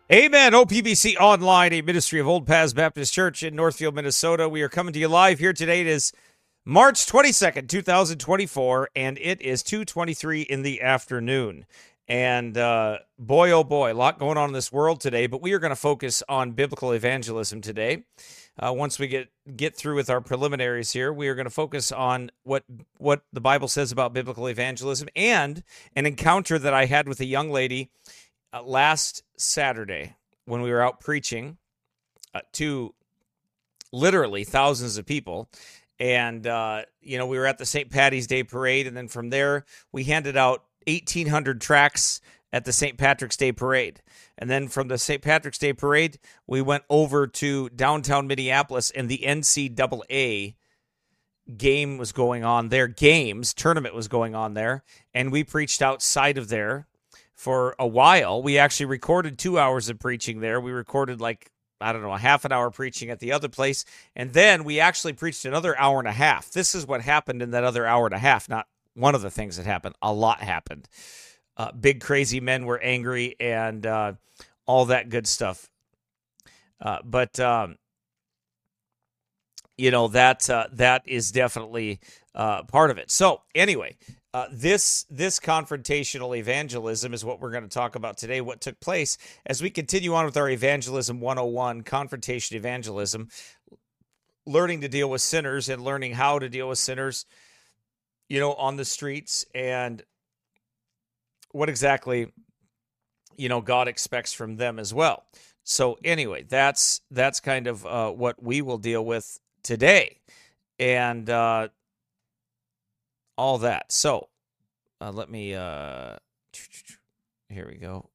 Amen. OPBC Online, a ministry of Old Paths Baptist Church in Northfield, Minnesota. We are coming to you live here today. It is March 22nd, 2024, and it is 2:23 in the afternoon. And boy, oh boy, a lot going on in this world today, but we are going to focus on biblical evangelism today. Once we get through with our preliminaries here, we are going to focus on what the Bible says about biblical evangelism and an encounter that I had with a young lady last Saturday when we were out preaching to literally thousands of people. And, we were at the St. Patty's Day Parade. And then from there, we handed out 1,800 tracts at the St. Patrick's Day Parade. And then from the St. Patrick's Day Parade, we went over to downtown Minneapolis, and the NCAA game was going on there. Tournament was going on there. And we preached outside of there for a while. We actually recorded 2 hours of preaching there. We recorded a half an hour preaching at the other place. And then we actually preached another hour and a half. This is what happened in that other hour and a half. Not one of the things that happened. A lot happened. Big crazy men were angry and all that good stuff. That is definitely part of it. So anyway, this confrontational evangelism is what we're going to talk about today, what took place as we continue on with our Evangelism 101, confrontation evangelism, learning to deal with sinners and learning how to deal with sinners, on the streets, and what exactly, God expects from them as well. So anyway, that's kind of what we will deal with today. And all that. So let me, here we go.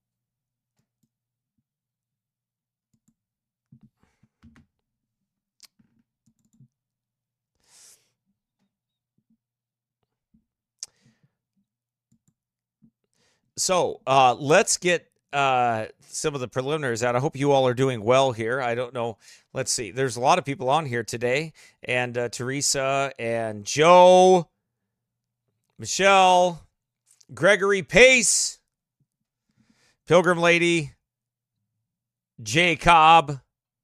So let's get some of the preliminaries out. I hope you all are doing well here. I don't know. Let's see. There's a lot of people on here today. And Teresa and Joe, Michelle, Gregory Pace, Pilgrim Lady, Jay Cobb,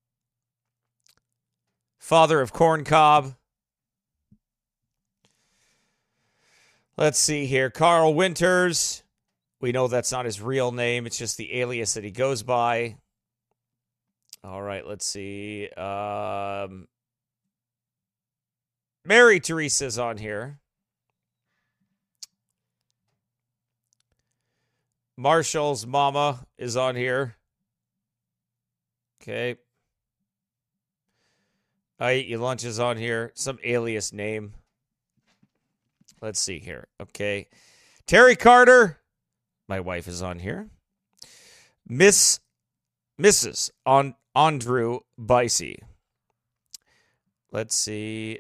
father of Corn Cobb. Let's see here. Carl Winters. We know that's not his real name. It's just the alias that he goes by. All right, let's see. Mary Teresa's on here. Marshall's mama is on here. Okay. I Eat Your Lunch is on here. Some alias name. Let's see here. Okay. Terry Carter. My wife is on here. Mrs. Andrew Bicey. Let's see.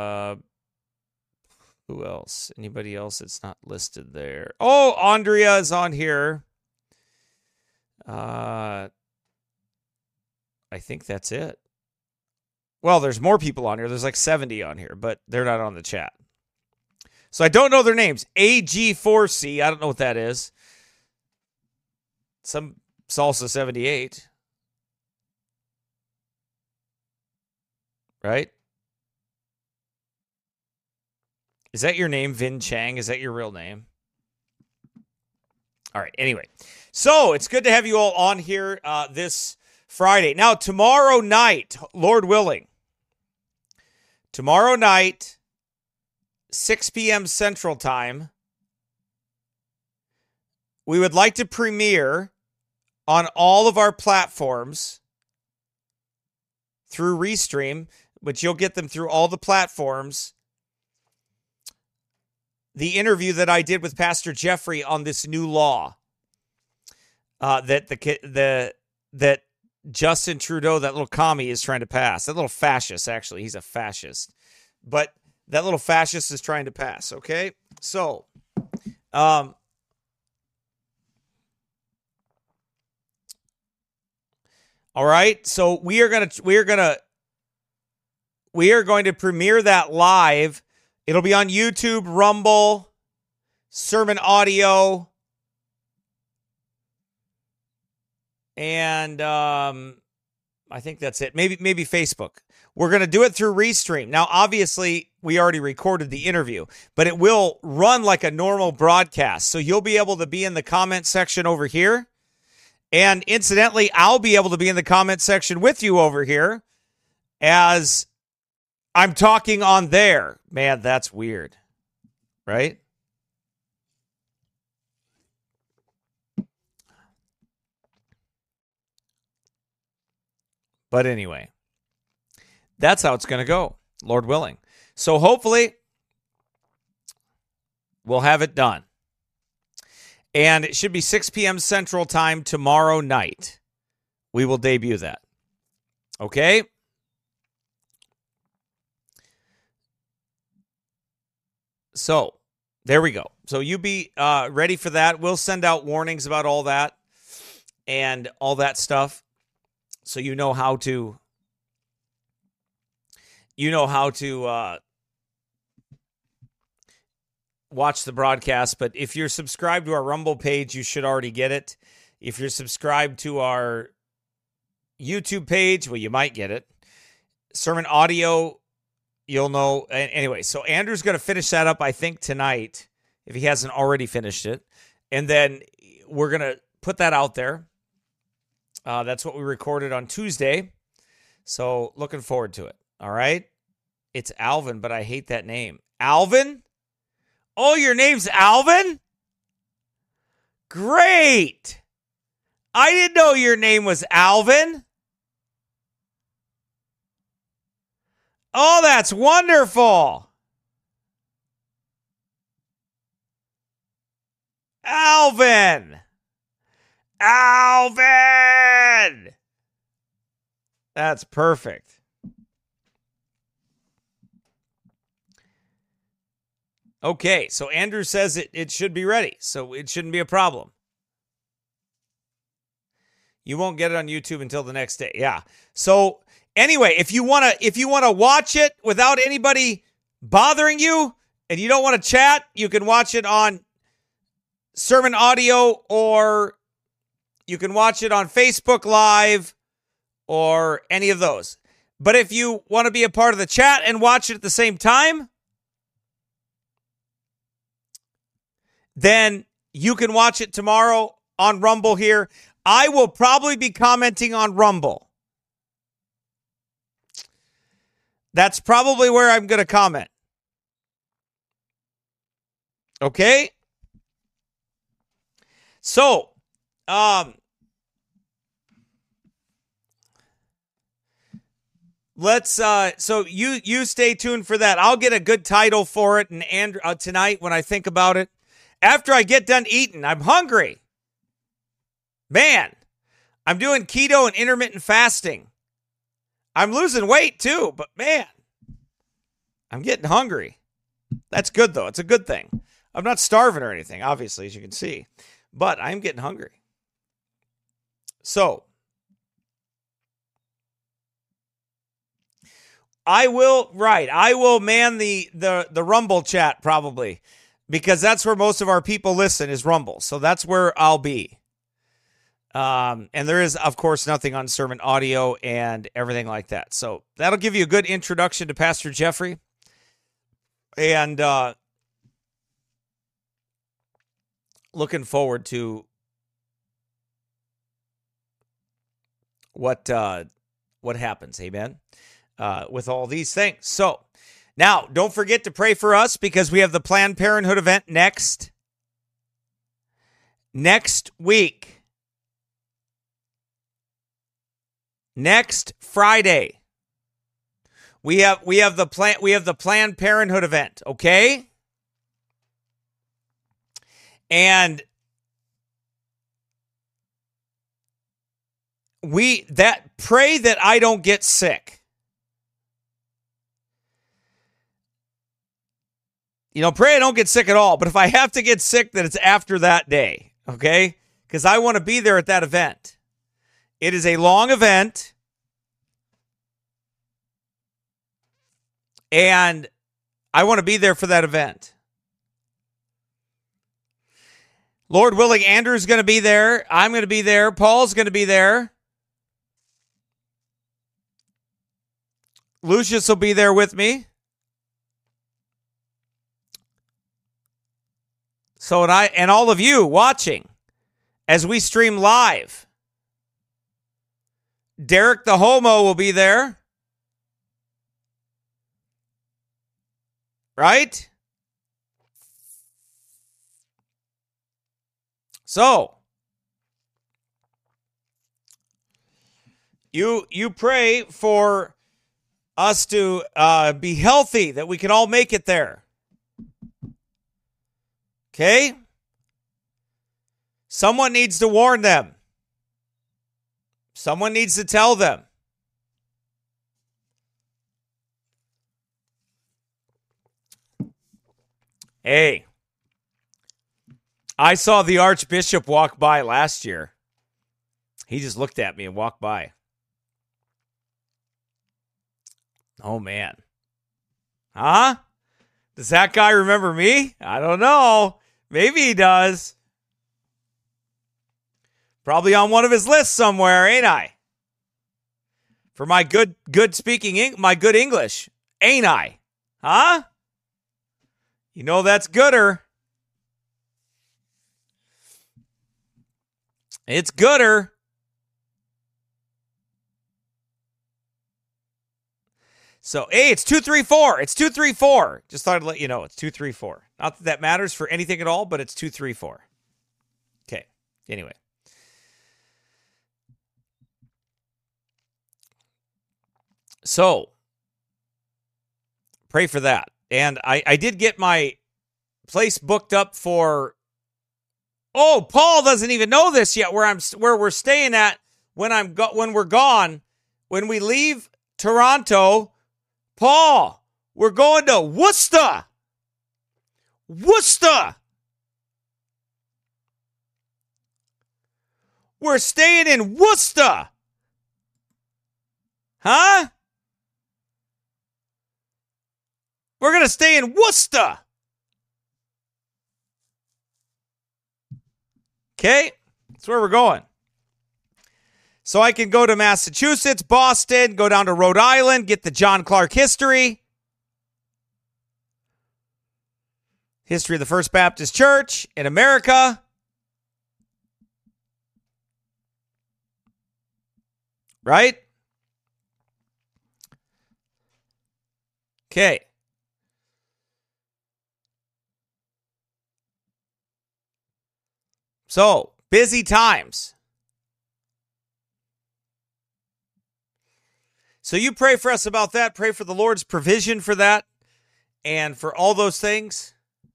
Who else? Anybody else that's not listed there? Oh, Andrea is on here. I think that's it. Well, there's more people on here. There's like 70 on here, but they're not on the chat. So I don't know their names. AG4C. I don't know what that is. Some Salsa 78. Right? Is that your name, Vin Chang? Is that your real name? All right. Anyway, so it's good to have you all on here this Friday. Now, tomorrow night, Lord willing, 6 p.m. Central Time, we would like to premiere on all of our platforms through Restream, but you'll get them through all the platforms. The interview that I did with Pastor Jeffrey on this new law that Justin Trudeau, that little commie, is trying to pass. That little fascist, actually, he's a fascist, but that little fascist is trying to pass. Okay, so, all right. So we are going to premiere that live. It'll be on YouTube, Rumble, Sermon Audio, And I think that's it. Maybe Facebook. We're going to do it through Restream. Now, obviously, we already recorded the interview, but it will run like a normal broadcast. So you'll be able to be in the comment section over here. And incidentally, I'll be able to be in the comment section with you over here as I'm talking on there. Man, that's weird, right? But anyway, that's how it's going to go, Lord willing. So hopefully we'll have it done. And it should be 6 p.m. Central Time tomorrow night. We will debut that. Okay? So, there we go. So you be ready for that. We'll send out warnings about all that and all that stuff. So you know how to watch the broadcast. But if you're subscribed to our Rumble page, you should already get it. If you're subscribed to our YouTube page, well, you might get it. Sermon audio, you'll know. Anyway, so Andrew's going to finish that up, I think, tonight, if he hasn't already finished it. And then we're going to put that out there. That's what we recorded on Tuesday. So looking forward to it. All right. It's Alvin, but I hate that name. Alvin? Oh, your name's Alvin? Great. I didn't know your name was Alvin. Oh, that's wonderful. Alvin. Alvin. That's perfect. Okay, so Andrew says it should be ready, so it shouldn't be a problem. You won't get it on YouTube until the next day. Yeah. So anyway, if you wanna watch it without anybody bothering you, and you don't want to chat, you can watch it on Sermon Audio, or you can watch it on Facebook Live, or any of those. But if you want to be a part of the chat and watch it at the same time, then you can watch it tomorrow on Rumble here. I will probably be commenting on Rumble. That's probably where I'm going to comment. Okay? So, let's so you stay tuned for that. I'll get a good title for it and Andrew tonight when I think about it. After I get done eating, I'm hungry. Man, I'm doing keto and intermittent fasting. I'm losing weight too, but man, I'm getting hungry. That's good though. It's a good thing. I'm not starving or anything, obviously, as you can see, but I'm getting hungry. So, I will man the Rumble chat probably, because that's where most of our people listen, is Rumble. So that's where I'll be. And there is, of course, nothing on Sermon Audio and everything like that. So that'll give you a good introduction to Pastor Jeffrey. And looking forward to what happens. Amen. With all these things. So now don't forget to pray for us, because we have the Planned Parenthood event next week. Next Friday. We have the Planned Parenthood event, okay? And pray that I don't get sick. Pray I don't get sick at all. But if I have to get sick, then it's after that day, okay? Because I want to be there at that event. It is a long event. And I want to be there for that event. Lord willing, Andrew's going to be there. I'm going to be there. Paul's going to be there. Lucius will be there with me. So, and all of you watching as we stream live. Derek the Homo will be there. Right? So, you pray for us to be healthy, that we can all make it there. Okay? Someone needs to warn them. Someone needs to tell them. Hey, I saw the Archbishop walk by last year. He just looked at me and walked by. Oh, man. Huh? Does that guy remember me? I don't know. Maybe he does. Probably on one of his lists somewhere, ain't I? For my good speaking, my good English, ain't I? Huh? You know that's gooder. It's gooder. So, hey, it's 234. It's 234. Just thought I'd let you know it's 234. Not that that matters for anything at all, but it's 234. Okay. Anyway. So, pray for that. And I did get my place booked up for. Oh, Paul doesn't even know this yet. Where we're staying at when we're gone, when we leave Toronto. Paul, we're going to Worcester. Worcester. We're staying in Worcester. Huh? We're going to stay in Worcester. Okay? That's where we're going. So I can go to Massachusetts, Boston, go down to Rhode Island, get the John Clark history. History of the First Baptist Church in America. Right? Okay. So, busy times. So you pray for us about that. Pray for the Lord's provision for that and for all those things.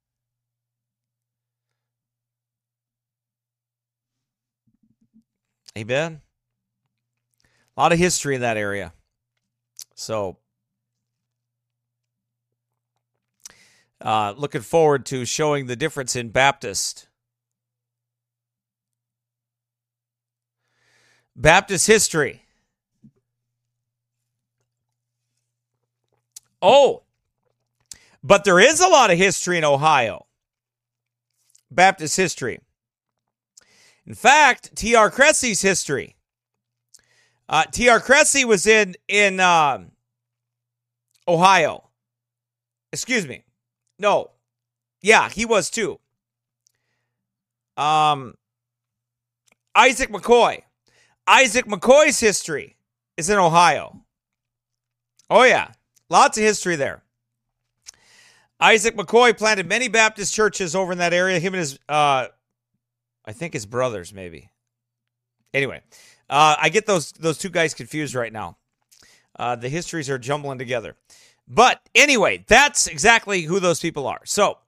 Amen. A lot of history in that area. So, looking forward to showing the difference in Baptist history. Oh, but there is a lot of history in Ohio. Baptist history. In fact, T.R. Cressy's history. T.R. Cressy was in Ohio. Excuse me. No. Yeah, he was too. Isaac McCoy. Isaac McCoy's history is in Ohio. Oh, yeah. Lots of history there. Isaac McCoy planted many Baptist churches over in that area. Him and his, I think his brothers, maybe. Anyway, I get those two guys confused right now. The histories are jumbling together. But anyway, that's exactly who those people are. So,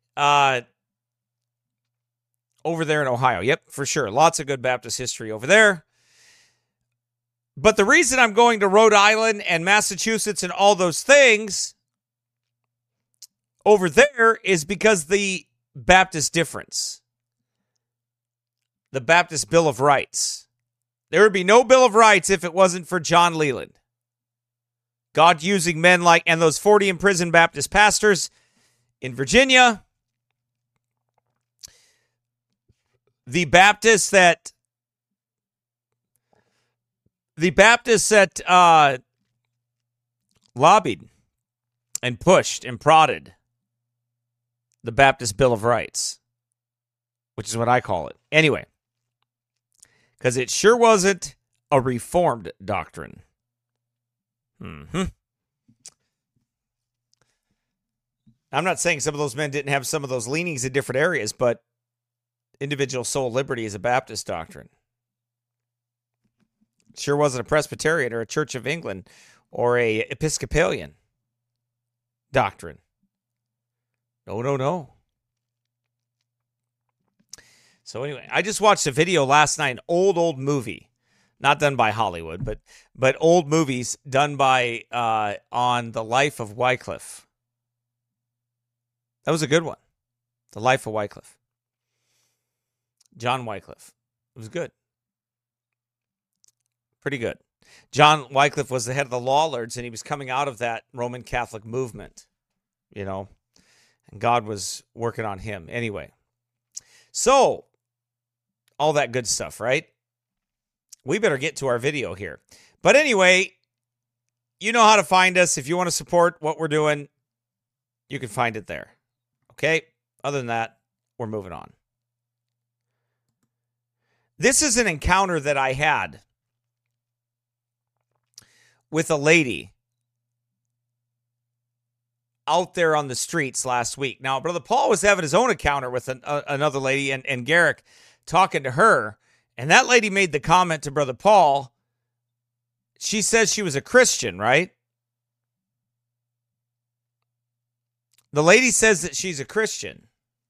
over there in Ohio. Yep, for sure. Lots of good Baptist history over there. But the reason I'm going to Rhode Island and Massachusetts and all those things over there is because the Baptist difference. The Baptist Bill of Rights. There would be no Bill of Rights if it wasn't for John Leland. God using men like, and those 40 imprisoned Baptist pastors in Virginia. the Baptists that lobbied and pushed and prodded the Baptist Bill of Rights, which is what I call it. Anyway, because it sure wasn't a reformed doctrine. I'm not saying some of those men didn't have some of those leanings in different areas, but individual soul liberty is a Baptist doctrine. It sure wasn't a Presbyterian or a Church of England or a Episcopalian doctrine. No. So anyway, I just watched a video last night, an old movie, not done by Hollywood, but old movies done by on the life of Wycliffe. That was a good one. The Life of Wycliffe. John Wycliffe. It was good. Pretty good. John Wycliffe was the head of the Law Lords, and he was coming out of that Roman Catholic movement, you know, and God was working on him. Anyway, so all that good stuff, right? We better get to our video here. But anyway, you know how to find us. If you want to support what we're doing, you can find it there. Okay? Other than that, we're moving on. This is an encounter that I had with a lady out there on the streets last week. Now, Brother Paul was having his own encounter with another lady, and Garrick talking to her, and that lady made the comment to Brother Paul. She says she was a Christian, right? The lady says that she's a Christian.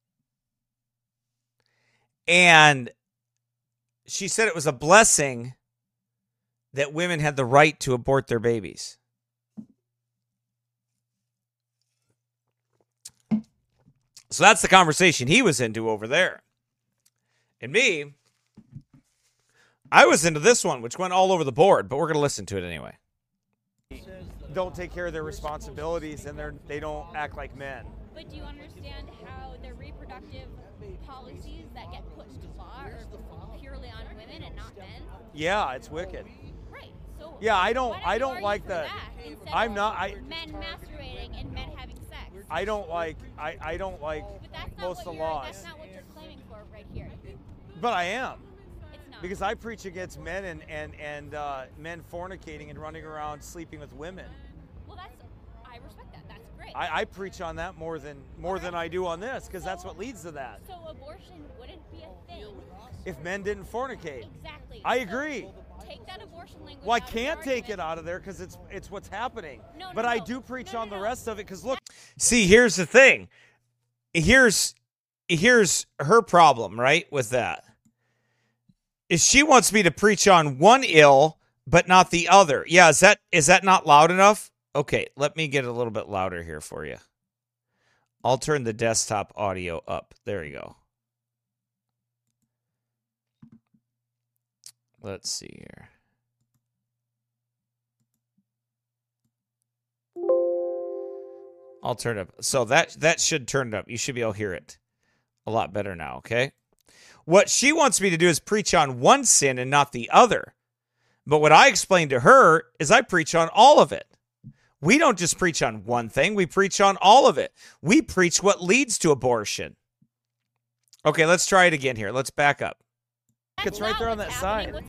And she said it was a blessing that women had the right to abort their babies. So that's the conversation he was into over there. And me, I was into this one, which went all over the board, but we're going to listen to it anyway. Don't take care of their responsibilities, and they don't act like men. But do you understand how the reproductive policies that get put to law are purely on women and not men? Yeah, it's wicked. Right. So yeah, I don't like the. I'm not. Men masturbating and men having sex. I don't like most of the laws. That's not what you're claiming for right here. But I am. It's not. Because I preach against men and men fornicating and running around sleeping with women. Well, I respect that. That's great. I preach on that more than I do on this, because that's what leads to that. So abortion wouldn't be a thing if men didn't fornicate. Exactly. I agree. Take that abortion language. Well, I can't take it out of there because it's what's happening. But I do preach on the rest of it, because look. See, here's the thing. Here's her problem, right, with that. Is she wants me to preach on one ill but not the other. Yeah, is that not loud enough? Okay, let me get a little bit louder here for you. I'll turn the desktop audio up. There you go. Let's see here. I'll turn it up. So that should turn it up. You should be able to hear it a lot better now, okay? What she wants me to do is preach on one sin and not the other. But what I explained to her is I preach on all of it. We don't just preach on one thing. We preach on all of it. We preach what leads to abortion. Okay, let's try it again here. Let's back up. It's right there on that side.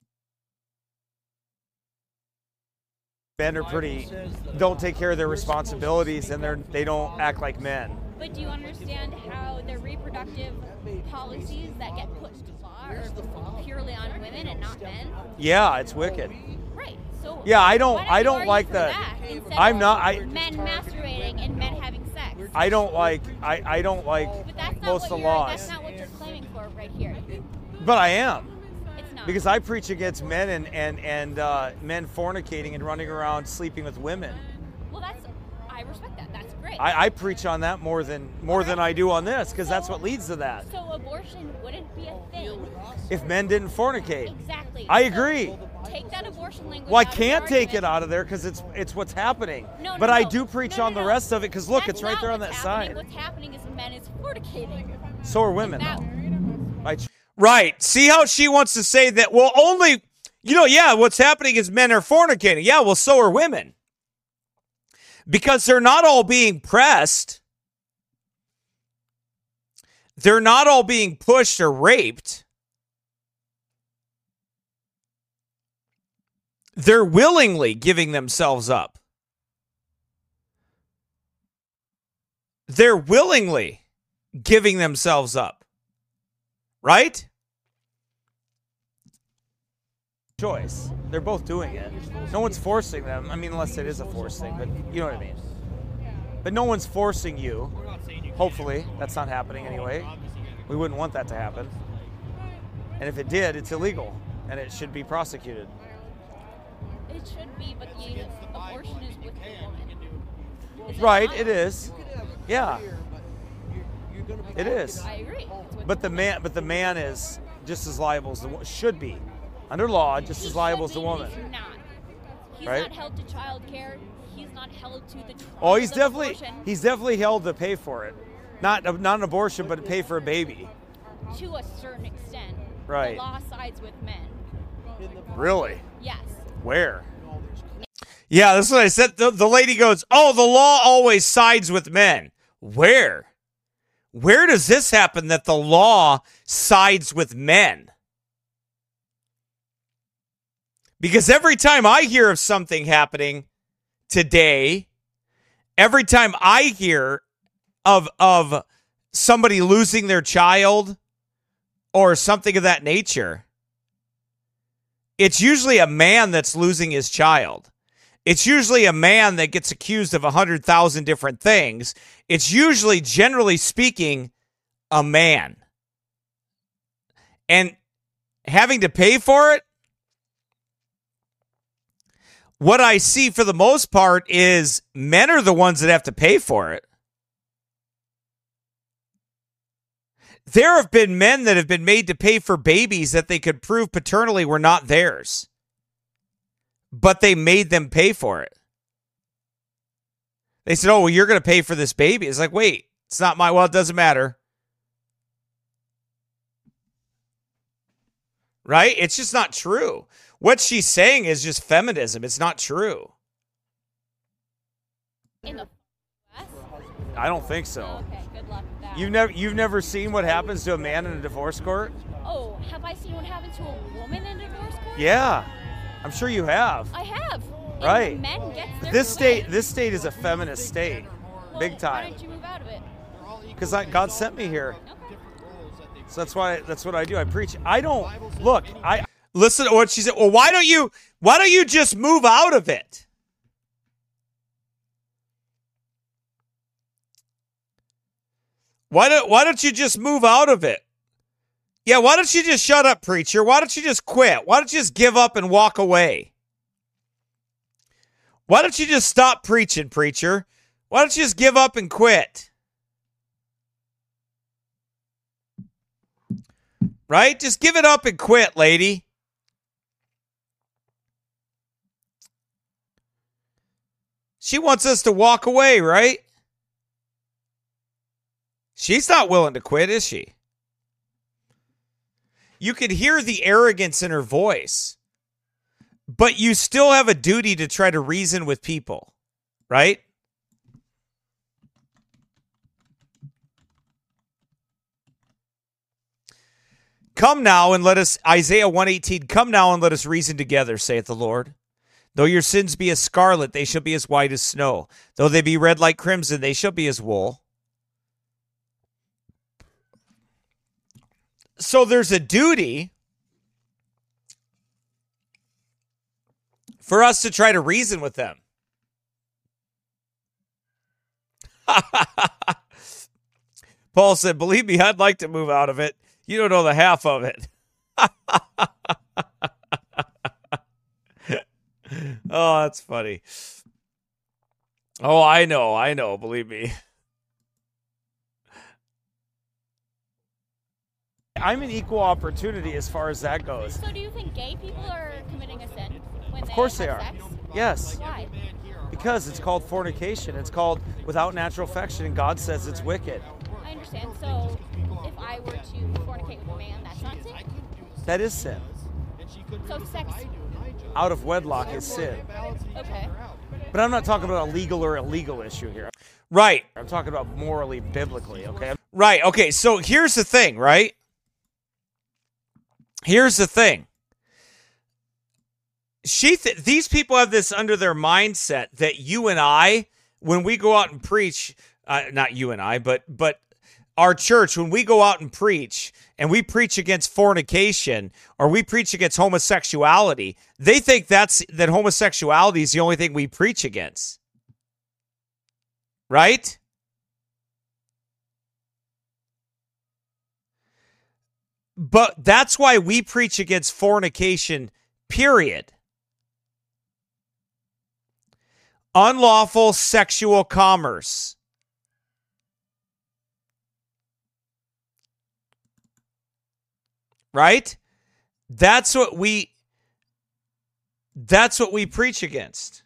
Men are don't take care of their responsibilities, and they don't act like men. But do you understand how the reproductive policies that get put to law are purely on women and not men? Yeah, it's wicked. Right. So yeah, I don't like the. I'm not. Men masturbating and men having sex. I don't like most of the laws. That's not what you're claiming for right here. But I am. It's not. Because I preach against men and men fornicating and running around sleeping with women. Well, I respect that. That's great. I preach on that more than I do on this, because that's what leads to that. So abortion wouldn't be a thing if men didn't fornicate. Exactly. I agree. Take that abortion language. Well, I can't take it out of there because it's what's happening. But I do preach on the rest of it, because look, it's right there on that side. What's happening is men is fornicating. So are women. Right. See how she wants to say that, well, only, yeah, what's happening is men are fornicating. Yeah, well, so are women. Because they're not all being pressed. They're not all being pushed or raped. They're willingly giving themselves up. They're willingly giving themselves up. Right? Choice. They're both doing it. No one's forcing them. I mean, unless it is a forced thing, but you know what I mean. But no one's forcing you. Hopefully, that's not happening anyway. We wouldn't want that to happen. And if it did, it's illegal, and it should be prosecuted. It should be, but the abortion is with the woman. Right, it is. Yeah. It is. I agree. But the man is just as liable as the woman. Should be. Under law, just as liable as the woman. He's not. He's right? not held to child care. He's not held to the trial. Oh, he's definitely held to pay for it. Not an abortion, but to pay for a baby. To a certain extent. Right. The law sides with men. Really? Yes. Where? Yeah, that's what I said. The lady goes, oh, the law always sides with men. Where? Where does this happen that the law sides with men? Because every time I hear of something happening today, every time I hear of somebody losing their child or something of that nature, it's usually a man that's losing his child. It's usually a man that gets accused of 100,000 different things. It's usually, generally speaking, a man. And having to pay for it, what I see for the most part is men are the ones that have to pay for it. There have been men that have been made to pay for babies that they could prove paternally were not theirs. But they made them pay for it. They said, oh, well, you're going to pay for this baby. It's like, wait, it's not my, well, it doesn't matter. Right? It's just not true. What she's saying is just feminism. It's not true. In the US? I don't think so. Oh, okay, good luck with that. You've never seen what happens to a man in a divorce court? Oh, have I seen what happens to a woman in a divorce court? Yeah. I'm sure you have. I have. And Right. Men gets their This state is a feminist state. Well, Big Why time. don't you move out of it? Because God sent me here. Okay. So that's what I do. I preach. I listen to what she said. Well, why don't you just move out of it? Why don't you just move out of it? Yeah, why don't you just shut up, preacher? Why don't you just quit? Why don't you just give up and walk away? Why don't you just stop preaching, preacher? Why don't you just give up and quit? Right? Just give it up and quit, lady. She wants us to walk away, right? She's not willing to quit, is she? You could hear the arrogance in her voice, but you still have a duty to try to reason with people, right? Come now and let us, Isaiah 118, come now and let us reason together, saith the Lord. Though your sins be as scarlet, they shall be as white as snow. Though they be red like crimson, they shall be as wool. So there's a duty for us to try to reason with them. Paul said, believe me, I'd like to move out of it. You don't know the half of it. Oh, that's funny. Oh, I know, believe me. I'm an equal opportunity as far as that goes. So do you think gay people are committing a sin when Of course they have are. sex? Yes. Why? Because it's called fornication. It's called without natural affection, and God says it's wicked. I understand. So if I were to fornicate with a man, that's not sin? That is sin. So sex. Out of wedlock is sin. Okay. But I'm not talking about a legal or illegal issue here. Right. I'm talking about morally, biblically, okay? Right. Okay, so here's the thing, right? Here's the thing. These people have this under their mindset that you and I, when we go out and preach, not you and I, but our church, when we go out and we preach against fornication or we preach against homosexuality, they think that homosexuality is the only thing we preach against. Right? But that's why we preach against fornication, period. Unlawful sexual commerce. Right? That's what we preach against.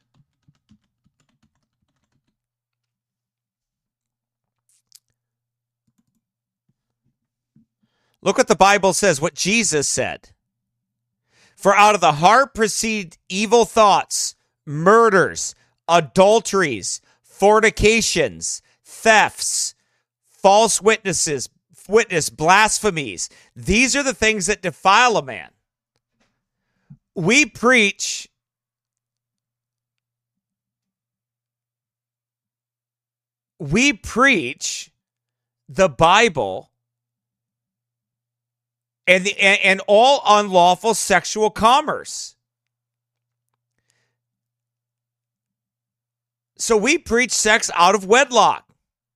Look what the Bible says, what Jesus said. For out of the heart proceed evil thoughts, murders, adulteries, fornications, thefts, false witness, blasphemies. These are the things that defile a man. We preach the Bible and all unlawful sexual commerce. So we preach sex out of wedlock.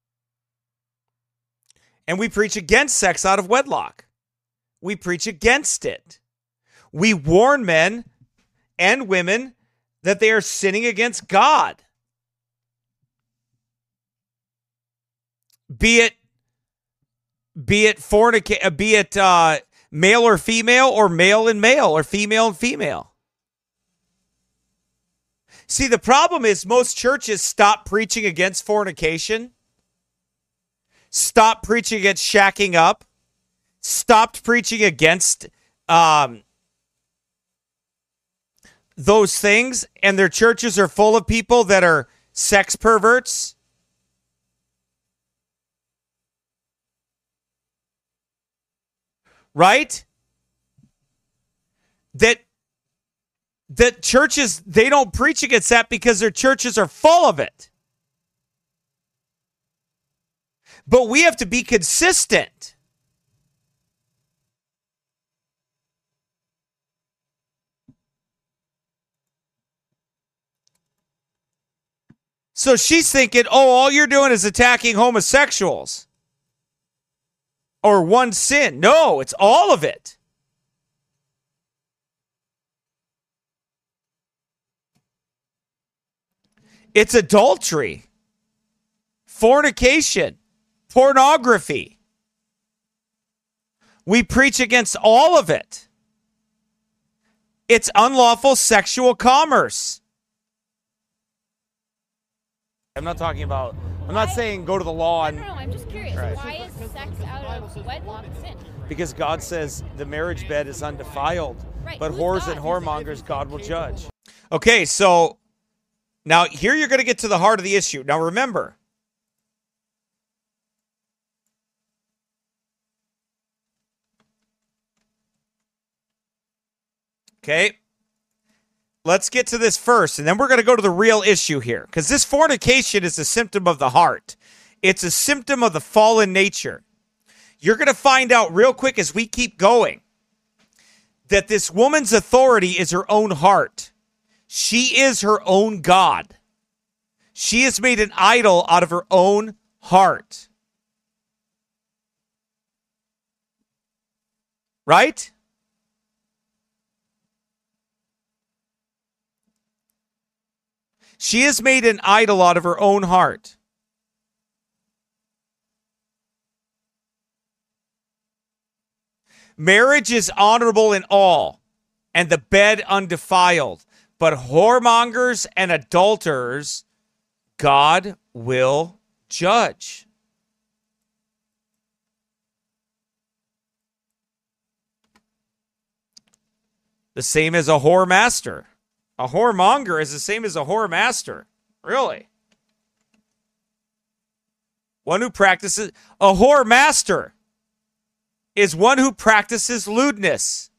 And we preach against sex out of wedlock. We preach against it. We warn men and women that they are sinning against God. Be it male or female, or male and male, or female and female. See, the problem is most churches stop preaching against fornication, stopped preaching against shacking up, stopped preaching against those things, and their churches are full of people that are sex perverts. Right? That churches, they don't preach against that because their churches are full of it. But we have to be consistent. So she's thinking, oh, all you're doing is attacking homosexuals. Or one sin. No, it's all of it. It's adultery, fornication, pornography. We preach against all of it. It's unlawful sexual commerce. I'm not saying go to the law and... No, I'm just curious. Right. Why is sex out of wedlock sin? Because God says the marriage bed is undefiled. Right. But Who's whores God? and whoremongers God will judge. Okay, so now here you're going to get to the heart of the issue. Now remember, okay, let's get to this first, and then we're going to go to the real issue here, because this fornication is a symptom of the heart. It's a symptom of the fallen nature. You're going to find out real quick as we keep going that this woman's authority is her own heart. She is her own God. She has made an idol out of her own heart. Right? She has made an idol out of her own heart. Marriage is honorable in all, and the bed undefiled. But whoremongers and adulterers, God will judge. the same as a whore master. A whoremonger is the same as a whore master. Really? One who practices, a whore master is one who practices lewdness.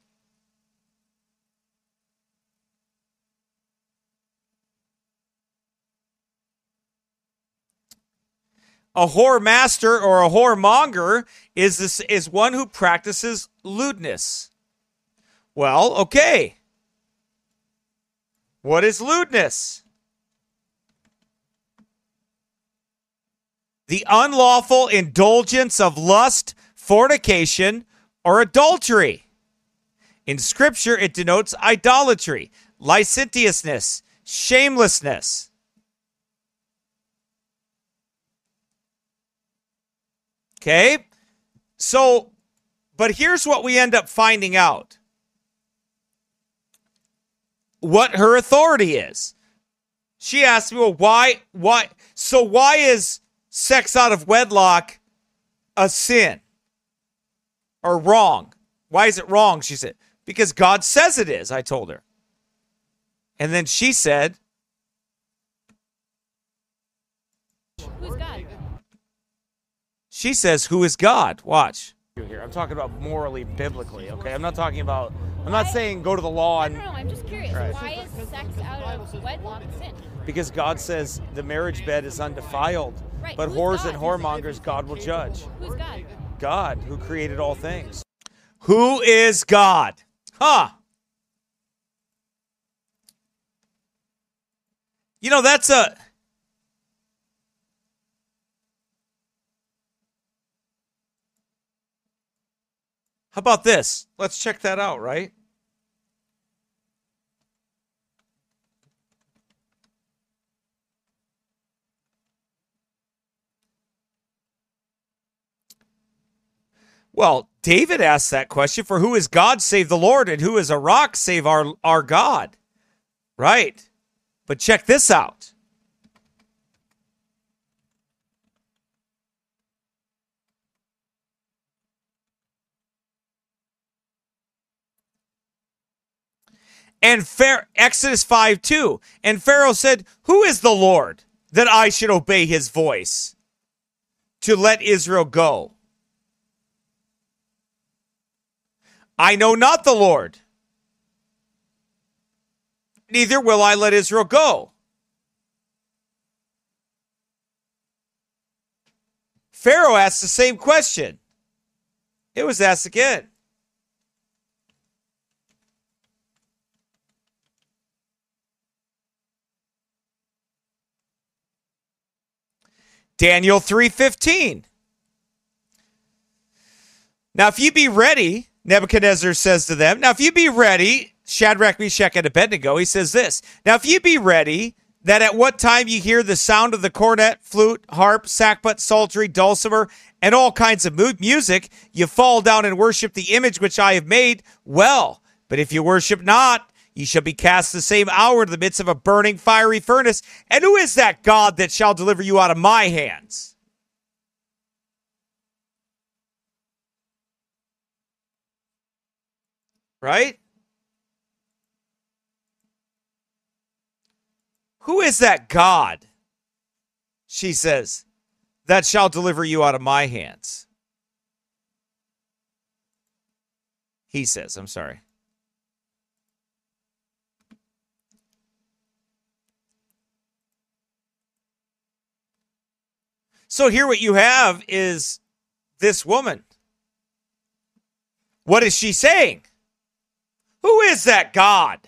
A whore master or a whoremonger is one who practices lewdness. Well, okay. What is lewdness? The unlawful indulgence of lust, fornication, or adultery. In Scripture, it denotes idolatry, licentiousness, shamelessness. Okay? So, but here's what we end up finding out. What her authority is. She asked me, well, why? So why is sex out of wedlock a sin or wrong? Why is it wrong? She said, because God says it is, I told her. And then she said, Who's God? She says, who is God? Watch. Here, I'm talking about morally, biblically, okay? I'm not saying go to the law and... No, I'm just curious. Right. Why is sex out of wedlock a sin? Because God says the marriage bed is undefiled. Right. But Who's whores God? and whoremongers, God will judge. Who's God? God, who created all things. Who is God? Huh. You know, that's a... How about this? Let's check that out, right? Well, David asked that question, for who is God save the Lord, and who is a rock save our God? Right. But check this out. And Exodus 5:2. And Pharaoh said, who is the Lord that I should obey his voice to let Israel go? I know not the Lord, neither will I let Israel go. Pharaoh asked the same question. It was asked again. Daniel 3:15. Now, if you be ready, Nebuchadnezzar says to them, now, if you be ready, Shadrach, Meshach, and Abednego, he says this. Now, if you be ready, that at what time you hear the sound of the cornet, flute, harp, sackbut, psaltery, dulcimer, and all kinds of music, you fall down and worship the image which I have made, well, but if you worship not, ye shall be cast the same hour into the midst of a burning fiery furnace. And who is that God that shall deliver you out of my hands? Right? Who is that God, she says, that shall deliver you out of my hands? He says, I'm sorry. So here what you have is this woman. What is she saying? Who is that God?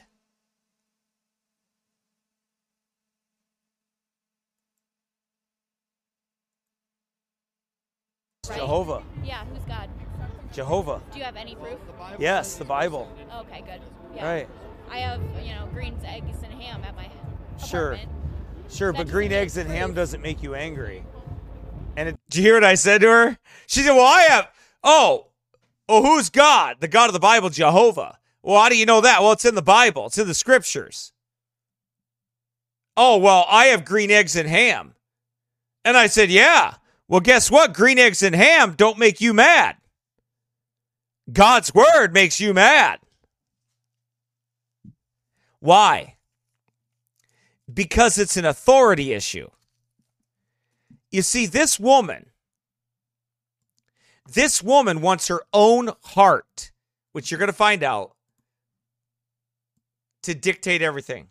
Right? Jehovah. Yeah, who's God? Jehovah. Do you have any proof? Yes, the Bible. Okay, good. Yeah. Right. I have, greens, eggs, and ham at my Sure. apartment. Sure, That but doesn't green make eggs and ham proof. doesn't make you angry. And did you hear what I said to her? She said, well, I have, who's God? The God of the Bible, Jehovah. Well, how do you know that? Well, it's in the Bible. It's in the scriptures. Oh, well, I have green eggs and ham. And I said, yeah. Well, guess what? Green eggs and ham don't make you mad. God's word makes you mad. Why? Because it's an authority issue. You see, this woman wants her own heart, which you're going to find out, to dictate everything.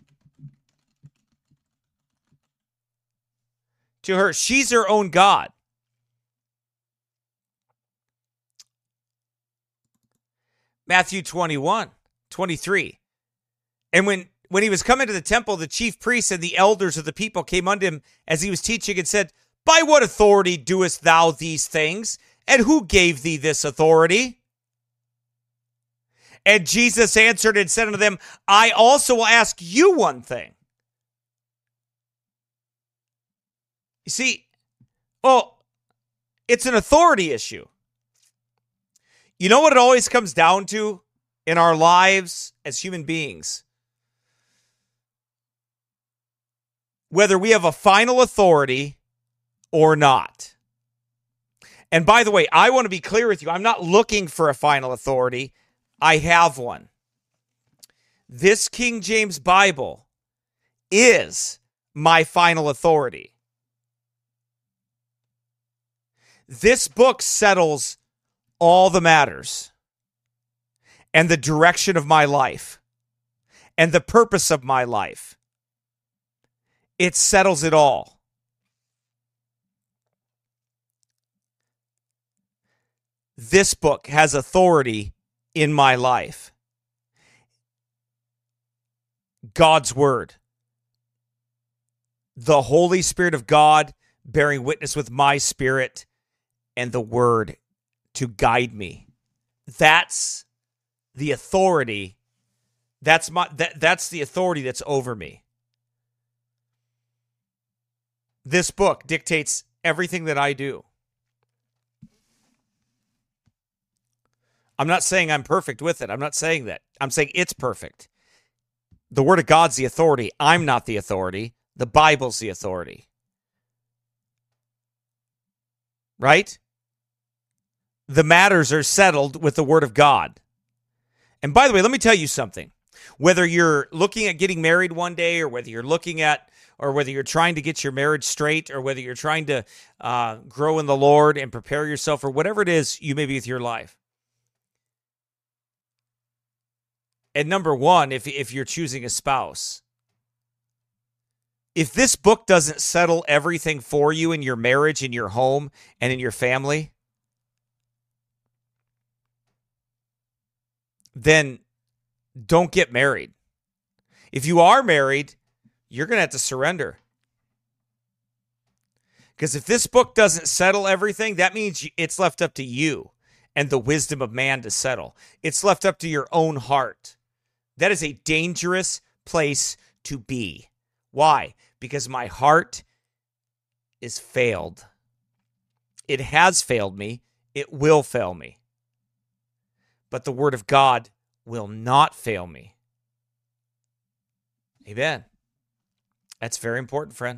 To her, she's her own God. Matthew 21:23. And when he was coming to the temple, the chief priests and the elders of the people came unto him as he was teaching and said, By what authority doest thou these things? And who gave thee this authority? And Jesus answered and said unto them, I also will ask you one thing. You see, it's an authority issue. You know what it always comes down to in our lives as human beings? Whether we have a final authority or not. And by the way, I want to be clear with you. I'm not looking for a final authority. I have one. This King James Bible is my final authority. This book settles all the matters and the direction of my life and the purpose of my life. It settles it all. This book has authority in my life. God's word. The Holy Spirit of God bearing witness with my spirit and the word to guide me. That's the authority. That's the authority that's over me. This book dictates everything that I do. I'm not saying I'm perfect with it. I'm not saying that. I'm saying it's perfect. The Word of God's the authority. I'm not the authority. The Bible's the authority. Right? The matters are settled with the Word of God. And by the way, let me tell you something. Whether you're looking at getting married one day, or whether you're trying to get your marriage straight, or whether you're trying to grow in the Lord and prepare yourself, or whatever it is you may be with your life. And number one, if you're choosing a spouse, if this book doesn't settle everything for you in your marriage, in your home, and in your family, then don't get married. If you are married, you're going to have to surrender. Because if this book doesn't settle everything, that means it's left up to you and the wisdom of man to settle. It's left up to your own heart. That is a dangerous place to be. Why? Because my heart is failed. It has failed me. It will fail me. But the Word of God will not fail me. Amen. That's very important, friend.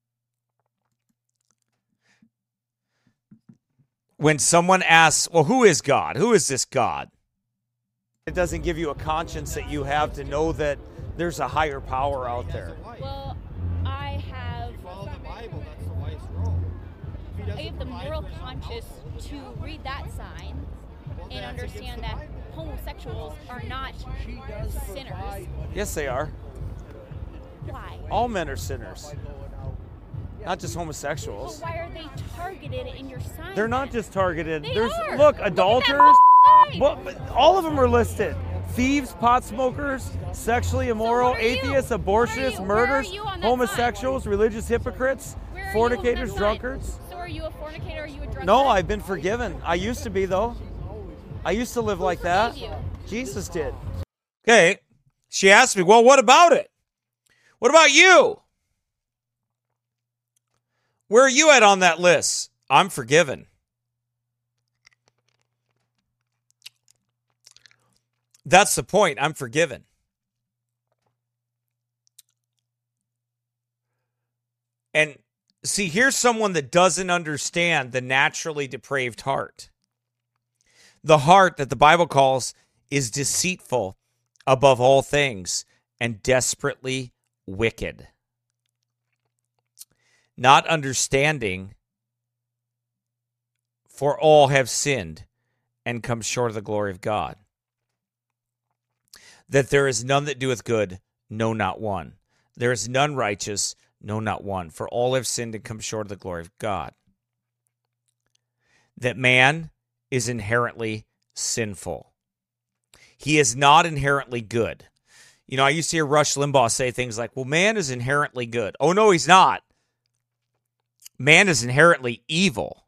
When someone asks, well, who is God? Who is this God? It doesn't give you a conscience that you have to know that there's a higher power out there. Well, I have the moral conscience to read that sign and understand that homosexuals are not sinners. Yes, they are. Why? All men are sinners. Not just homosexuals. But why are they targeted in your sign? They're not just targeted. They There's are. Look, Look at that adulterers. whole sign. Well, but all of them are listed. Thieves, pot smokers, sexually immoral, what are you? atheists, abortionists, Where are murderers, you on that homosexuals, religious hypocrites, Where are you on fornicators, that sign? drunkards. So are you a fornicator? Are you a drunkard? No, I've been forgiven. I used to be, though. I used to live Who like that. forgave you? Jesus did. Okay. She asked me, well, what about it? What about you? Where are you at on that list? I'm forgiven. That's the point. I'm forgiven. And see, here's someone that doesn't understand the naturally depraved heart. The heart that the Bible calls is deceitful above all things and desperately wicked, not understanding, for all have sinned and come short of the glory of God. That there is none that doeth good, no, not one. There is none righteous, no, not one. For all have sinned and come short of the glory of God. That man is inherently sinful. He is not inherently good. You know, I used to hear Rush Limbaugh say things like, well, man is inherently good. Oh, no, he's not. Man is inherently evil.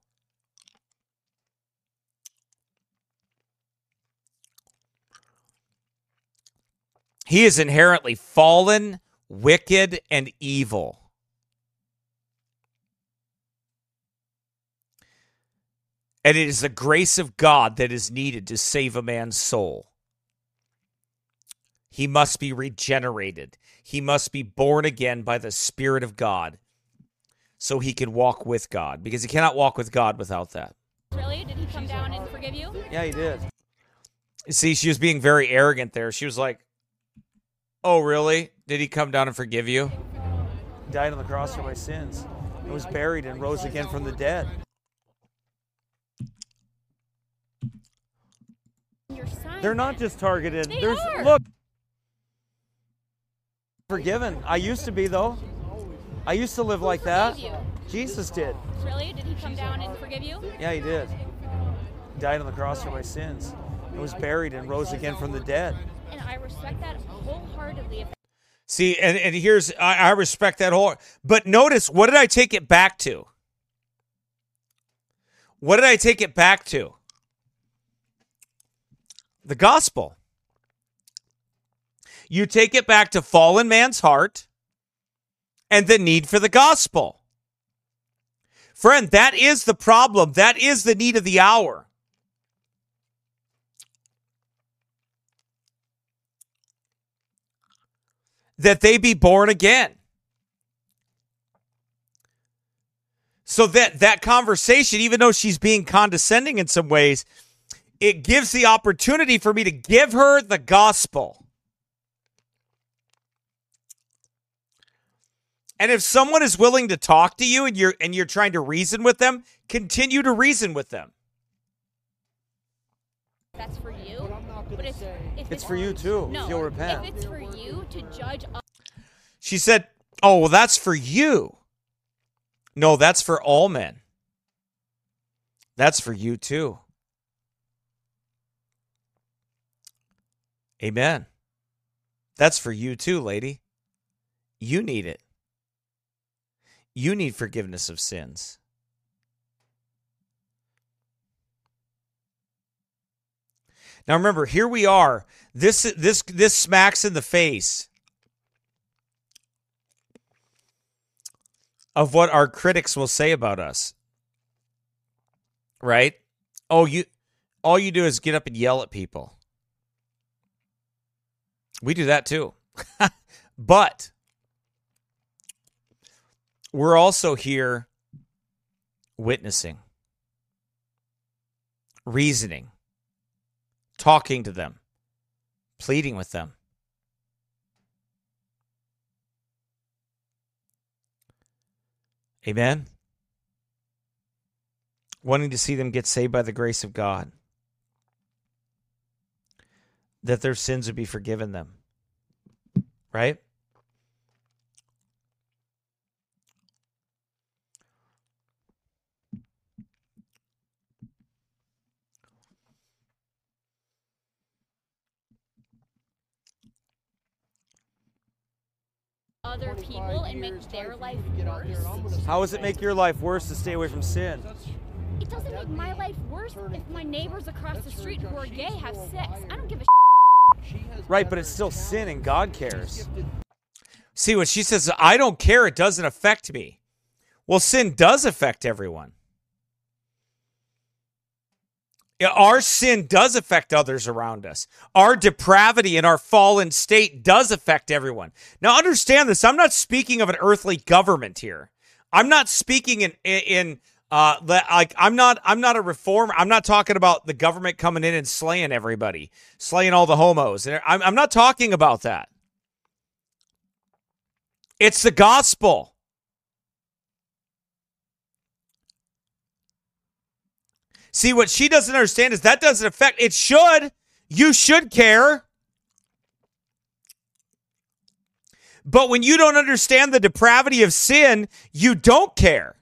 He is inherently fallen, wicked, and evil. And it is the grace of God that is needed to save a man's soul. He must be regenerated. He must be born again by the Spirit of God so he can walk with God, because he cannot walk with God without that. Really? Did he come down and forgive you? Yeah, he did. See, she was being very arrogant there. She was like, oh, really? Did he come down and forgive you? He died on the cross for my sins. He was buried and rose again from the dead. They're not just targeted. They are. Look. Forgiven. I used to be, though. I used to live Who like that. forgave you? Jesus did. Really? Did he come down and forgive you? Yeah, he did. He died on the cross for my sins. He was buried and rose again from the dead. And I respect that wholeheartedly. See, and here's, I respect that whole, but notice, what did I take it back to? What did I take it back to? The gospel. You take it back to fallen man's heart and the need for the gospel. Friend, that is the problem. That is the need of the hour. That they be born again. So that conversation, even though she's being condescending in some ways, it gives the opportunity for me to give her the gospel. And if someone is willing to talk to you and you're trying to reason with them, continue to reason with them. That's for you. But if It's for you too, no, if you'll repent. If it's for you to judge. She said, oh, well, that's for you. No, that's for all men. That's for you too. Amen. That's for you too, lady. You need it. You need forgiveness of sins. Now remember, here we are. This smacks in the face of what our critics will say about us. Right? Oh, all you do is get up and yell at people. We do that too. But we're also here witnessing, reasoning, talking to them, pleading with them. Amen? Wanting to see them get saved by the grace of God. That their sins would be forgiven them. Right? Other people and make their life worse. How does it make your life worse to stay away from sin? It doesn't make my life worse if my neighbors across the street who are gay have sex. I don't give a Right, but it's still sin and God cares. See, when she says, I don't care, it doesn't affect me. Well, sin does affect everyone. Our sin does affect others around us. Our depravity and our fallen state does affect everyone. Now, understand this. I'm not speaking of an earthly government here. I'm not speaking I'm not a reformer. I'm not talking about the government coming in and slaying everybody, slaying all the homos. I'm not talking about that. It's the gospel. See, what she doesn't understand is that doesn't affect, it should. You should care. But when you don't understand the depravity of sin, you don't care.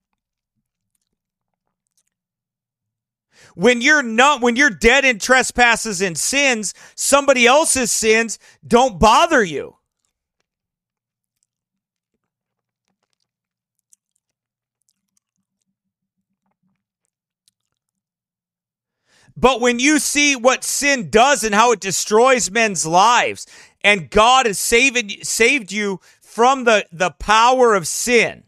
When you're dead in trespasses and sins, somebody else's sins don't bother you. But when you see what sin does and how it destroys men's lives, and God has saved you from the power of sin,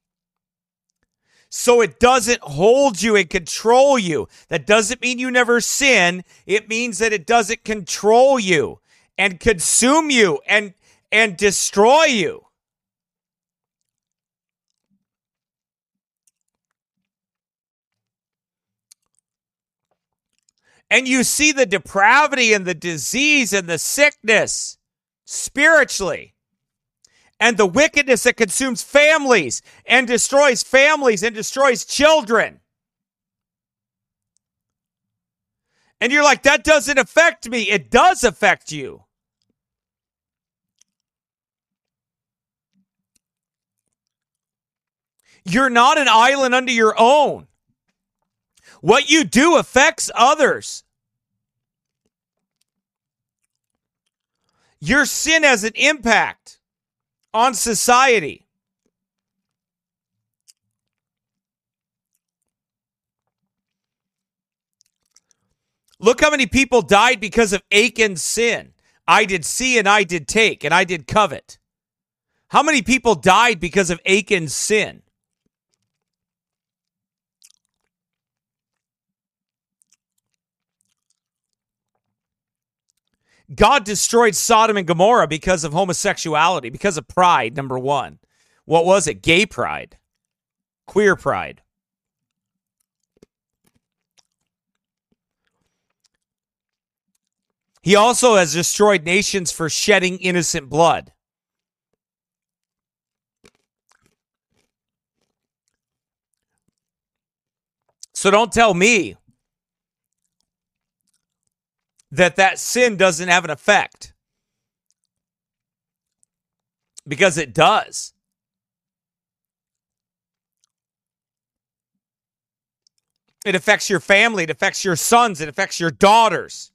so it doesn't hold you and control you. That doesn't mean you never sin. It means that it doesn't control you and consume you and destroy you. And you see the depravity and the disease and the sickness spiritually. And the wickedness that consumes families and destroys children. And you're like, that doesn't affect me. It does affect you. You're not an island unto your own. What you do affects others. Your sin has an impact on society. Look how many people died because of Achan's sin. I did see and I did take and I did covet. How many people died because of Achan's sin? God destroyed Sodom and Gomorrah because of homosexuality, because of pride, number one. What was it? Gay pride. Queer pride. He also has destroyed nations for shedding innocent blood. So don't tell me that sin doesn't have an effect. Because it does. It affects your family. It affects your sons. It affects your daughters.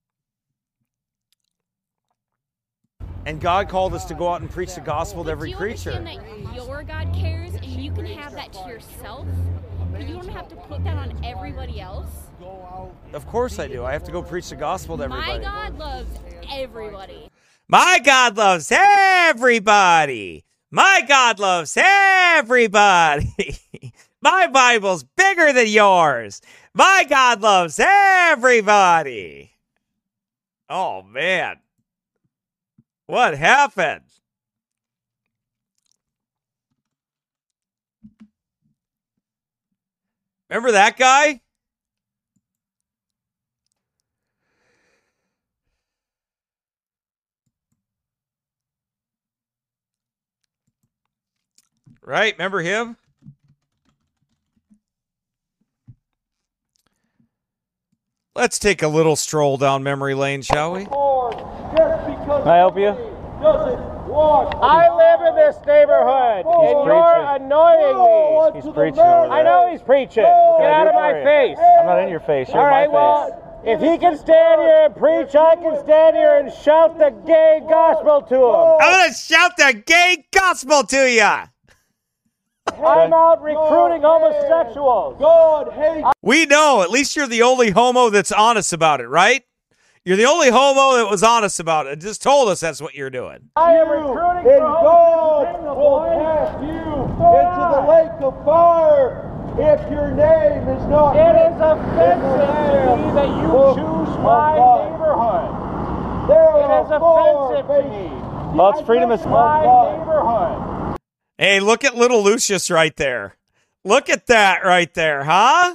And God called us to go out and preach the gospel to every creature. Do you understand that your God cares and you can have that to yourself? But you don't have to put that on everybody else? Of course I do. I have to go preach the gospel to everybody. My God loves everybody. My God loves everybody. My God loves everybody. My Bible's bigger than yours. My God loves everybody. Oh, man. What happened? Remember that guy? Right? Remember him? Let's take a little stroll down memory lane, shall we? Can I help you? I live in this neighborhood, and you're annoying me. He's preaching over there. I know he's preaching. Get out of my face. I'm not in your face. You're All right, in my face. well, if he can stand here and preach, I can stand here and shout the gay gospel to him. I'm going to shout the gay gospel to you. I'm out recruiting homosexuals. God hates. We know, at least you're the only homo that's honest about it, right? You're the only homo that was honest about it. Just told us that's what you're doing. I am recruiting And for God will homosexuals. cast you into the lake of fire if your name is not It written is offensive to me that you choose my neighborhood. It is offensive to me. Well, it's freedom of My God. neighborhood. Hey, look at little Lucius right there. Look at that right there, huh?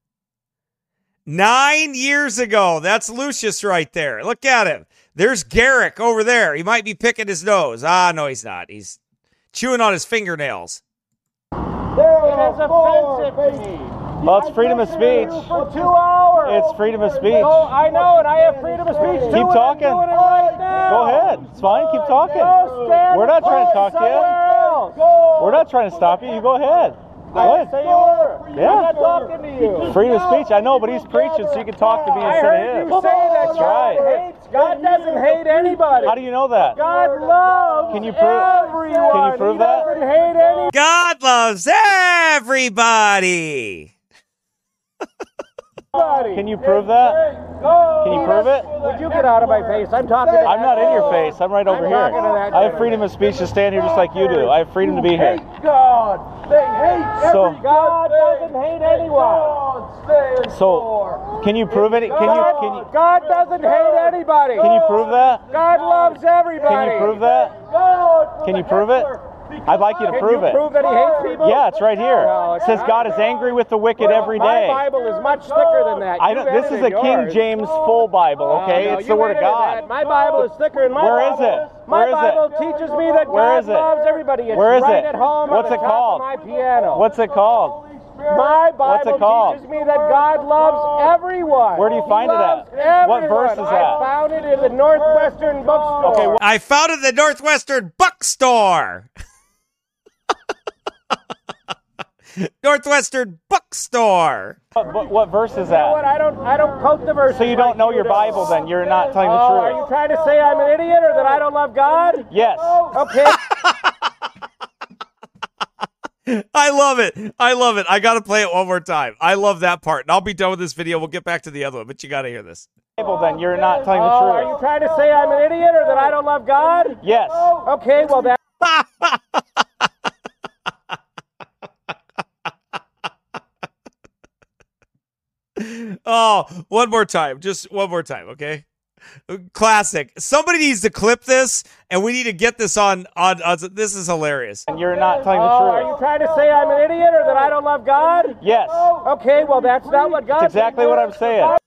9 years ago. That's Lucius right there. Look at him. There's Garrick over there. He might be picking his nose. Ah, no, he's not. He's chewing on his fingernails. It is offensive to me. Well, it's freedom of speech. For 2 hours. It's freedom of speech. Oh, I know, and I have freedom of speech too. Keep talking. I'm doing it right now. Go ahead. It's fine. Keep talking. Go stand We're not trying to talk to you. somewhere else. We're not trying to stop you. You go ahead. Go I ahead. say you were. Yeah. I'm not talking to you. Freedom of speech. I know, but he's preaching, so you can talk to me I instead heard of him. you say that That's God right. hates. God doesn't hate anybody. How do you know that? God loves Can you prove? everyone. Can you prove He that? doesn't hate anybody. God loves everybody. Can you prove that? Can you prove it? Would you get out of my face? I'm talking to I'm not in your face. I'm right over I'm here. talking to that I have guy. freedom of speech to stand here just like you do. I have freedom to be here. God. They hate So- every God good doesn't thing hate anyone. God stands So, can you prove it? God doesn't hate anybody. Can you prove that? God loves everybody. Can you prove that? God Can you prove it? I'd like you to Can prove you it. prove that he hates people? Yeah, it's right here. No, It it's says not. God is angry with the wicked every day. My Bible is much thicker than that. I You don't, this is a edited King yours. James full Bible, okay? No, It's you the Word of edited God. that. My Bible is thicker than my Where Bible. is it? My Where is it? Bible teaches me that Where God is it? loves everybody. It's Where is right it? at home What's on the it top called? of my piano. What's it called? My What's it Bible called? teaches me that God loves everyone. Where do you find it at? He loves What verse is everyone. that? I found it in the Northwestern bookstore. Okay, I found it at the Northwestern Bookstore. Northwestern Bookstore. What verse is You know what? that? I don't quote the verses. So you don't like know your do. Bible then? You're not telling the Oh, are you truth? trying to say I'm an idiot or that I don't love God? Yes. Okay. I love it. I love it. I got to play it one more time. I love that part. And I'll be done with this video. We'll get back to the other one, but you got to hear this. Bible then? You're not telling Oh, are you the truth? trying to say I'm an idiot or that I don't love God? Yes. Okay, well that. Oh, one more time. Just one more time, okay? Classic. Somebody needs to clip this, and we need to get this on this is hilarious. And you're not telling the Oh, are you truth? trying to say I'm an idiot or that I don't love God? Yes. Okay, well that's not what God. That's exactly what I'm saying.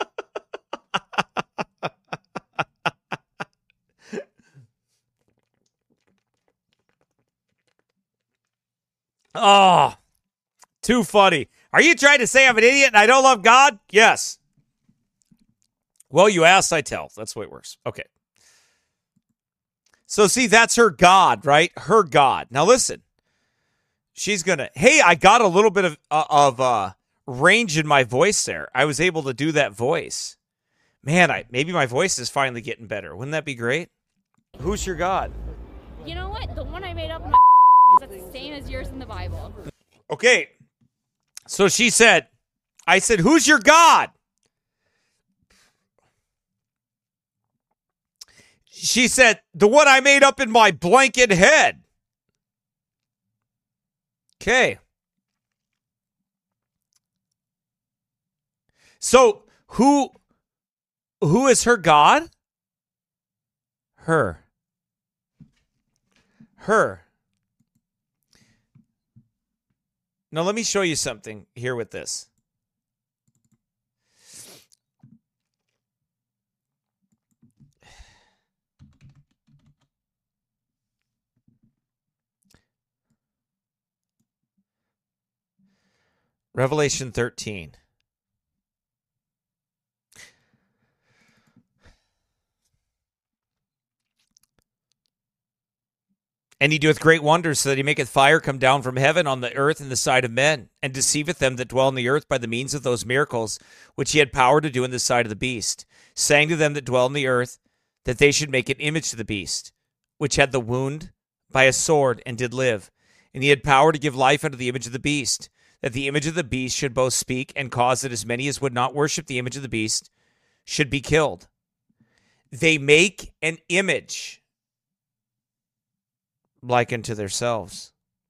Oh, too funny. Are you trying to say I'm an idiot and I don't love God? Yes. Well, you asked, I tell. That's the way it works. Okay. So see, that's her God, right? Her God. Now listen. She's gonna. Hey, I got a little bit of range in my voice there. I was able to do that voice. Man, maybe my voice is finally getting better. Wouldn't that be great? Who's your God? You know what? The one I made up in my is that's the same as yours in the Bible. Okay. So she said, I said, who's your God? She said, the one I made up in my blanket head. Okay. So who is her God? Her. Now let me show you something here with this. Revelation 13. And he doeth great wonders, so that he maketh fire come down from heaven on the earth in the sight of men, and deceiveth them that dwell on the earth by the means of those miracles which he had power to do in the sight of the beast, saying to them that dwell on the earth that they should make an image to the beast, which had the wound by a sword and did live. And he had power to give life unto the image of the beast, that the image of the beast should both speak and cause that as many as would not worship the image of the beast should be killed. They make an image like unto themselves.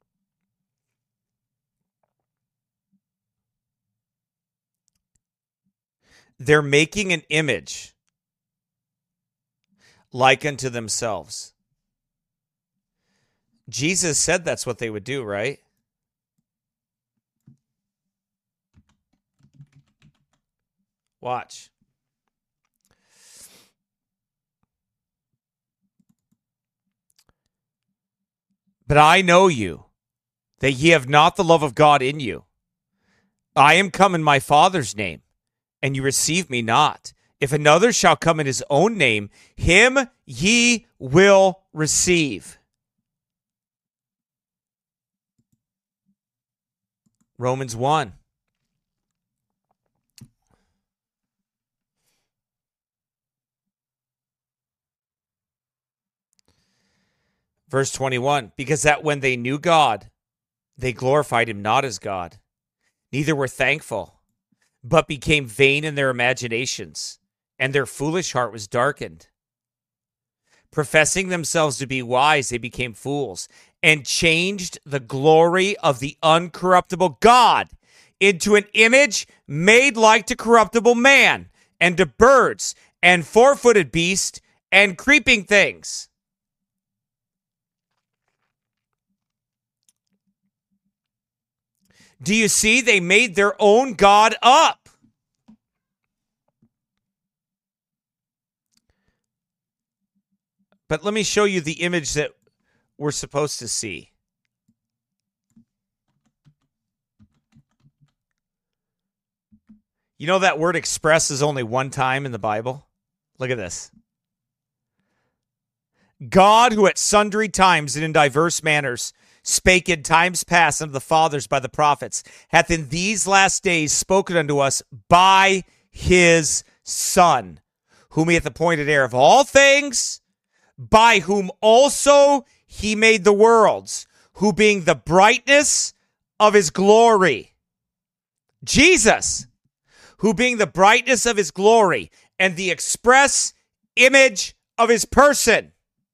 They're making an image like unto themselves. Jesus said that's what they would do, right? Watch. But I know you, that ye have not the love of God in you. I am come in my Father's name, and you receive me not. If another shall come in his own name, him ye will receive. Romans 1. Verse 21, because that when they knew God, they glorified him not as God, neither were thankful, but became vain in their imaginations, and their foolish heart was darkened. Professing themselves to be wise, they became fools, and changed the glory of the uncorruptible God into an image made like to corruptible man, and to birds, and four-footed beasts, and creeping things. Do you see? They made their own God up. But let me show you the image that we're supposed to see. You know that word express is only one time in the Bible? Look at this. God, who at sundry times and in diverse manners spake in times past unto the fathers by the prophets, hath in these last days spoken unto us by his Son, whom he hath appointed heir of all things, by whom also he made the worlds, who being the brightness of his glory. Jesus, who being the brightness of his glory and the express image of his person.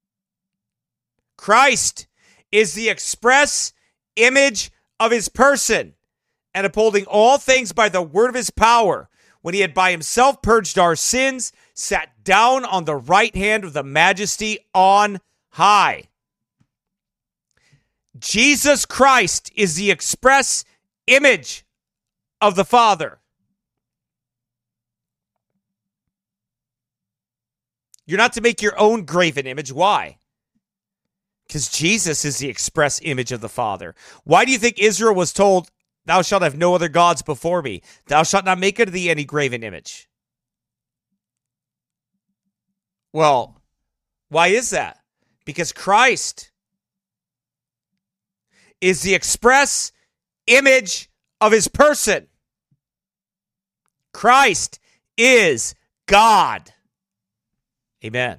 Christ is the express image of his person, and upholding all things by the word of his power, when he had by himself purged our sins, sat down on the right hand of the majesty on high. Jesus Christ is the express image of the Father. You're not to make your own graven image. Why? Because Jesus is the express image of the Father. Why do you think Israel was told, thou shalt have no other gods before me? Thou shalt not make unto thee any graven image. Well, why is that? Because Christ is the express image of his person. Christ is God. Amen.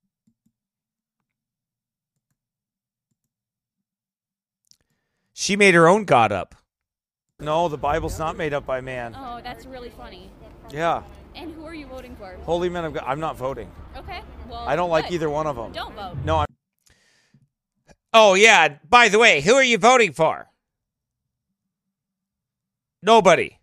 She made her own God up. No, the Bible's not made up by man. Oh, that's really funny. Yeah. And who are you voting for? Holy men of God. I'm not voting. Okay. Well, I don't like either one of them. Don't vote. No. Oh, yeah. By the way, who are you voting for? Nobody.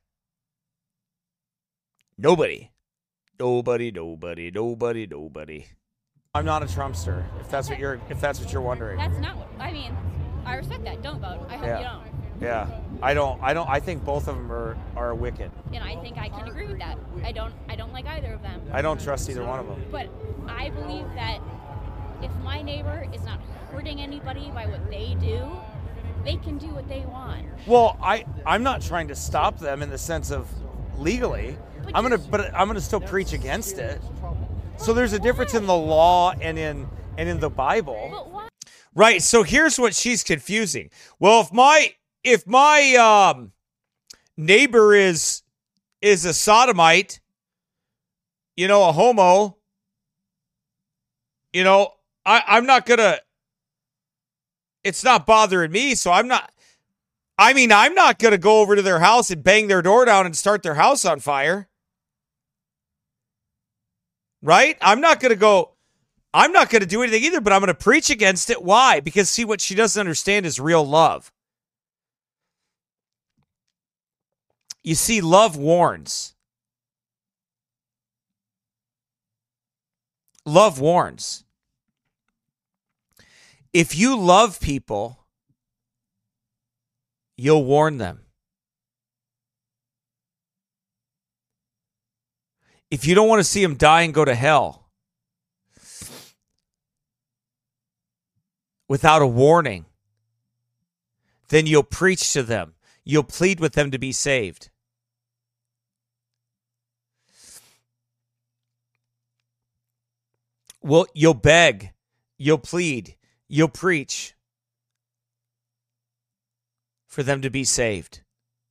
Nobody. Nobody, nobody, nobody, nobody. I'm not a Trumpster, if that's what you're wondering. That's not what I mean. I respect that. Don't vote. I hope you don't. Yeah. I don't. I think both of them are wicked. And I think I can agree with that. I don't like either of them. I don't trust either one of them. But I believe that if my neighbor is not hurting anybody by what they do, they can do what they want. Well, I'm not trying to stop them in the sense of legally. I'm gonna still preach against it. So there's a difference in the law and in the Bible. But why? Right. So here's what she's confusing. Well, if my neighbor is a sodomite, a homo, I'm not gonna. It's not bothering me, so I'm not gonna go over to their house and bang their door down and start their house on fire. Right? I'm not going to do anything either, but I'm going to preach against it. Why? Because see, what she doesn't understand is real love. You see, love warns. Love warns. If you love people, you'll warn them. If you don't want to see them die and go to hell without a warning, then you'll preach to them. You'll plead with them to be saved. Well, you'll beg, you'll plead, you'll preach for them to be saved.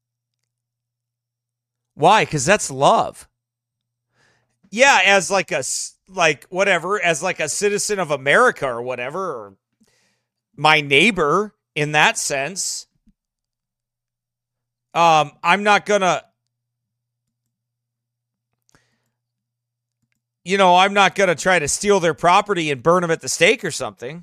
Why? Because that's love. Yeah, as like a citizen of America or whatever, or my neighbor in that sense. I'm not gonna, I'm not gonna try to steal their property and burn them at the stake or something.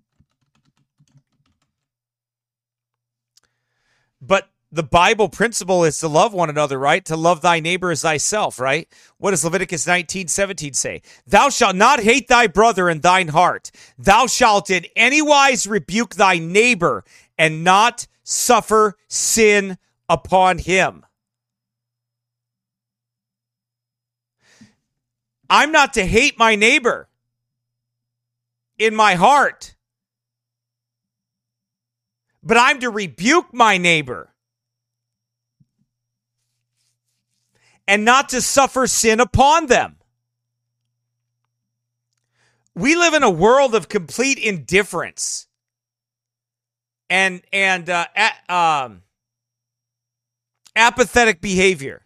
But the Bible principle is to love one another, right? To love thy neighbor as thyself, right? What does Leviticus 19:17 say? Thou shalt not hate thy brother in thine heart. Thou shalt in any wise rebuke thy neighbor and not suffer sin upon him. I'm not to hate my neighbor in my heart, but I'm to rebuke my neighbor and not to suffer sin upon them. We live in a world of complete indifference and apathetic behavior.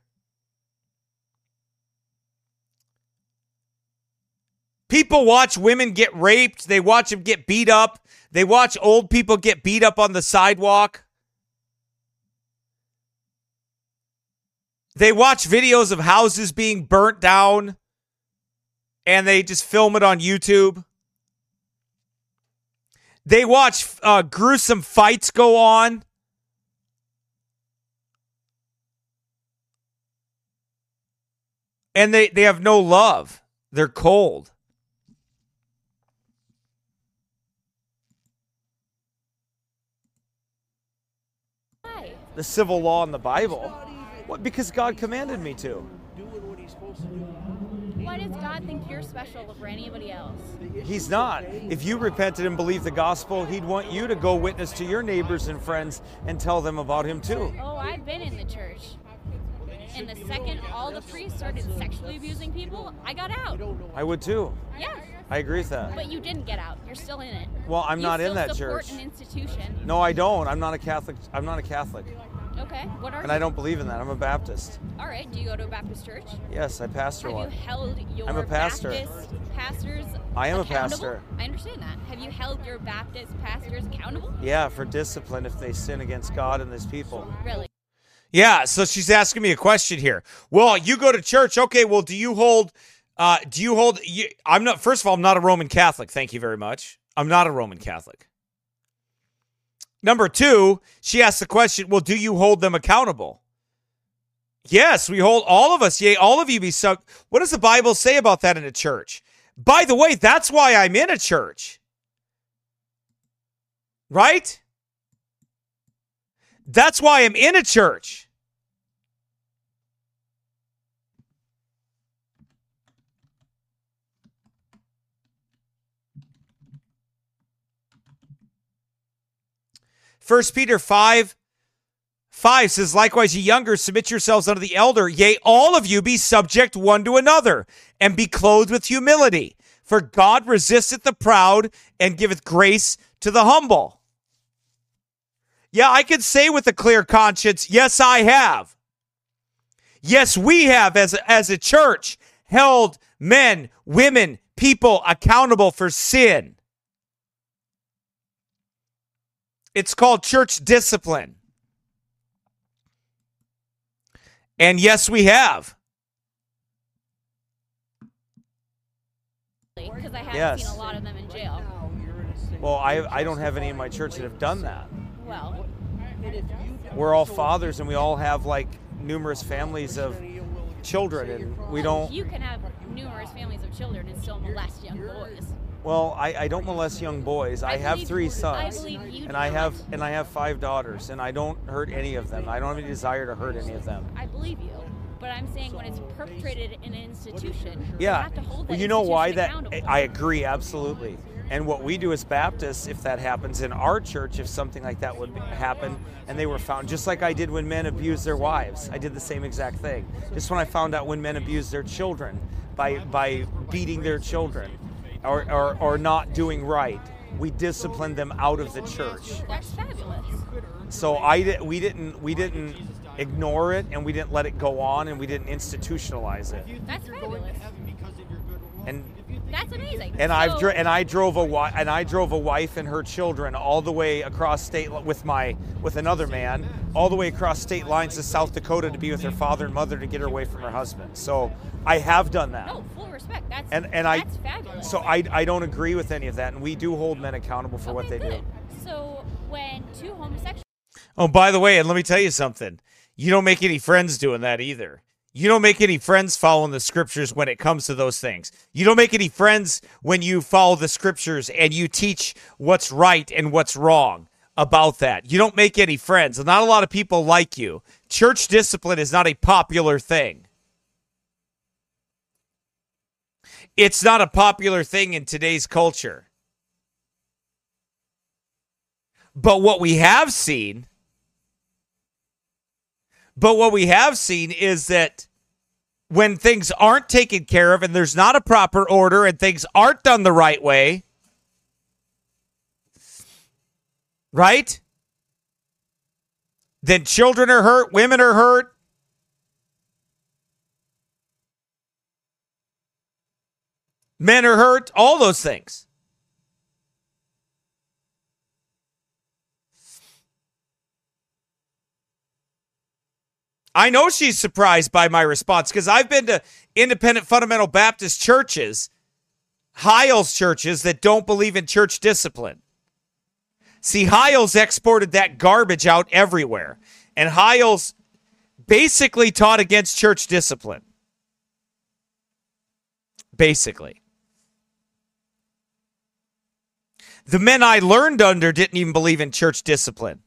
People watch women get raped. They watch them get beat up. They watch old people get beat up on the sidewalk. They watch videos of houses being burnt down, and they just film it on YouTube. They watch gruesome fights go on. And they have no love. They're cold. Why? The civil law in the Bible. What? Because God commanded me to. Why does God think you're special over anybody else? He's not. If you repented and believed the gospel, he'd want you to go witness to your neighbors and friends and tell them about him too. Oh, I've been in the church. And the second all the priests started sexually abusing people, I got out. I would too. Yeah. I agree with that. But you didn't get out. You're still in it. Well, I'm not in that You still church. support an institution. No, I don't. I'm not a Catholic. I'm not a Catholic. Okay. What are And you? I don't believe in that. I'm a Baptist. All right. Do you go to a Baptist church? Yes, I pastor Have one. you held your I'm a pastor. Baptist pastors I am a accountable? pastor. I understand that. Have you held your Baptist pastors accountable? Yeah, for discipline if they sin against God and his people. Really? Yeah, so she's asking me a question here. Well, you go to church. Okay, well, I'm not, first of all, I'm not a Roman Catholic. Thank you very much. I'm not a Roman Catholic. Number two, she asked the question, well, do you hold them accountable? Yes, we hold all of us. Yea, all of you be so. What does the Bible say about that in a church? By the way, that's why I'm in a church. Right? That's why I'm in a church. First Peter 5:5 says, likewise, ye younger, submit yourselves unto the elder. Yea, all of you be subject one to another, and be clothed with humility. For God resisteth the proud, and giveth grace to the humble. Yeah, I can say with a clear conscience, yes, I have. Yes, we have, as a church, held men, women, people accountable for sin. It's called church discipline. And yes, we have. Because I haven't Yes. seen a lot of them in jail. Well, I don't have any in my church that have done that. Well, We're all fathers, and we all have like numerous families of children, and we don't. you can have numerous families of children and still molest young boys. Well, I don't molest young boys. I have believe- 3 sons, I believe you and I don't. have 5 daughters, and I don't hurt any of them. I don't have any desire to hurt any of them. I believe you. But I'm saying when it's perpetrated in an institution, you Yeah. have to hold that Well, you know why institution that? accountable. I agree absolutely. And what we do as Baptists, if that happens in our church, if something like that would happen and they were found, just like I did when men abused their wives, I did the same exact thing. Just when I found out when men abused their children by beating their children or not doing right, we disciplined them out of the church. That's fabulous. So we didn't ignore it, and we didn't let it go on, and we didn't institutionalize it. That's fabulous. And That's amazing. And I drove a wife and her children all the way across state with another man, all the way across state lines to South Dakota to be with her father and mother to get her away from her husband. So I have done that. No, full respect. That's fabulous. So I don't agree with any of that, and we do hold men accountable for what they do. So when two homosexuals. Oh, by the way, and let me tell you something. You don't make any friends doing that either. You don't make any friends following the scriptures when it comes to those things. You don't make any friends when you follow the scriptures and you teach what's right and what's wrong about that. You don't make any friends. Not a lot of people like you. Church discipline is not a popular thing. It's not a popular thing in today's culture. But what we have seen is that when things aren't taken care of and there's not a proper order and things aren't done the right way, right? Then children are hurt, women are hurt. Men are hurt, all those things. I know she's surprised by my response because I've been to independent fundamental Baptist churches, Hyles churches that don't believe in church discipline. See, Hyles exported that garbage out everywhere, and Hyles basically taught against church discipline. Basically. The men I learned under didn't even believe in church discipline.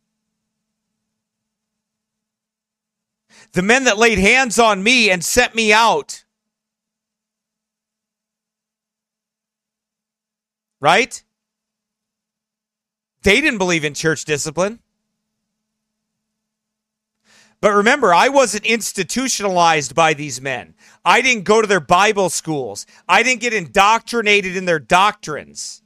The men that laid hands on me and sent me out, right? They didn't believe in church discipline. But remember, I wasn't institutionalized by these men. I didn't go to their Bible schools. I didn't get indoctrinated in their doctrines.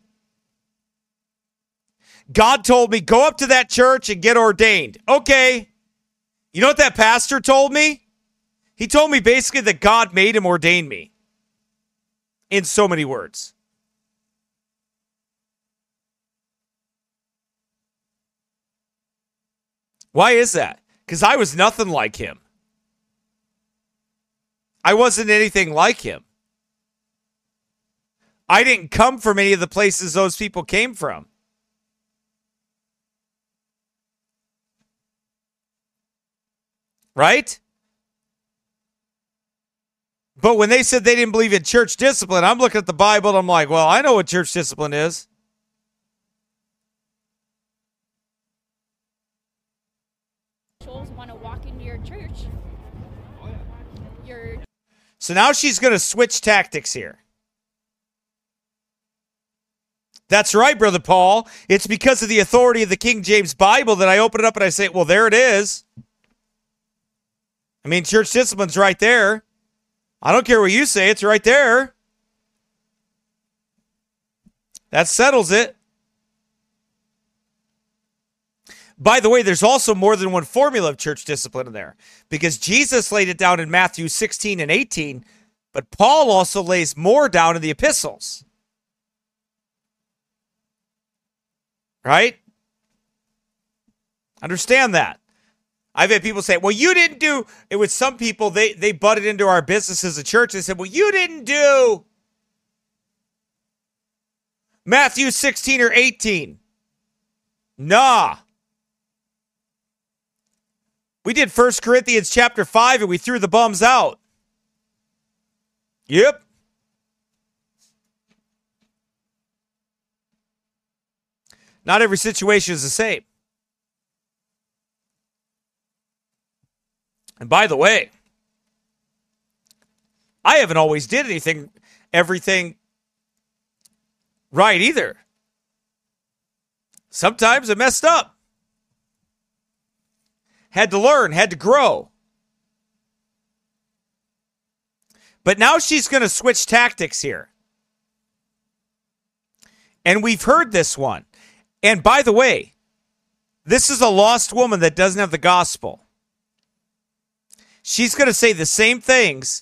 God told me, go up to that church and get ordained. Okay. You know what that pastor told me? He told me basically that God made him ordain me. In so many words. Why is that? Because I was nothing like him. I wasn't anything like him. I didn't come from any of the places those people came from. Right? But when they said they didn't believe in church discipline, I'm looking at the Bible and I'm like, well, I know what church discipline is. Want to walk into your church. So now she's going to switch tactics here. That's right, Brother Paul. It's because of the authority of the King James Bible that I open it up and I say, well, there it is. I mean, church discipline's right there. I don't care what you say. It's right there. That settles it. By the way, there's also more than one formula of church discipline in there because Jesus laid it down in Matthew 16 and 18, but Paul also lays more down in the epistles. Right? Understand that. I've had people say, well, you didn't do, it was some people, they butted into our business as a church. They said, well, you didn't do Matthew 16 or 18. Nah. We did 1 Corinthians chapter 5 and we threw the bums out. Yep. Not every situation is the same. And by the way, I haven't always did everything right either. Sometimes I messed up. Had to learn, had to grow. But now she's going to switch tactics here. And we've heard this one. And by the way, this is a lost woman that doesn't have the gospel. She's going to say the same things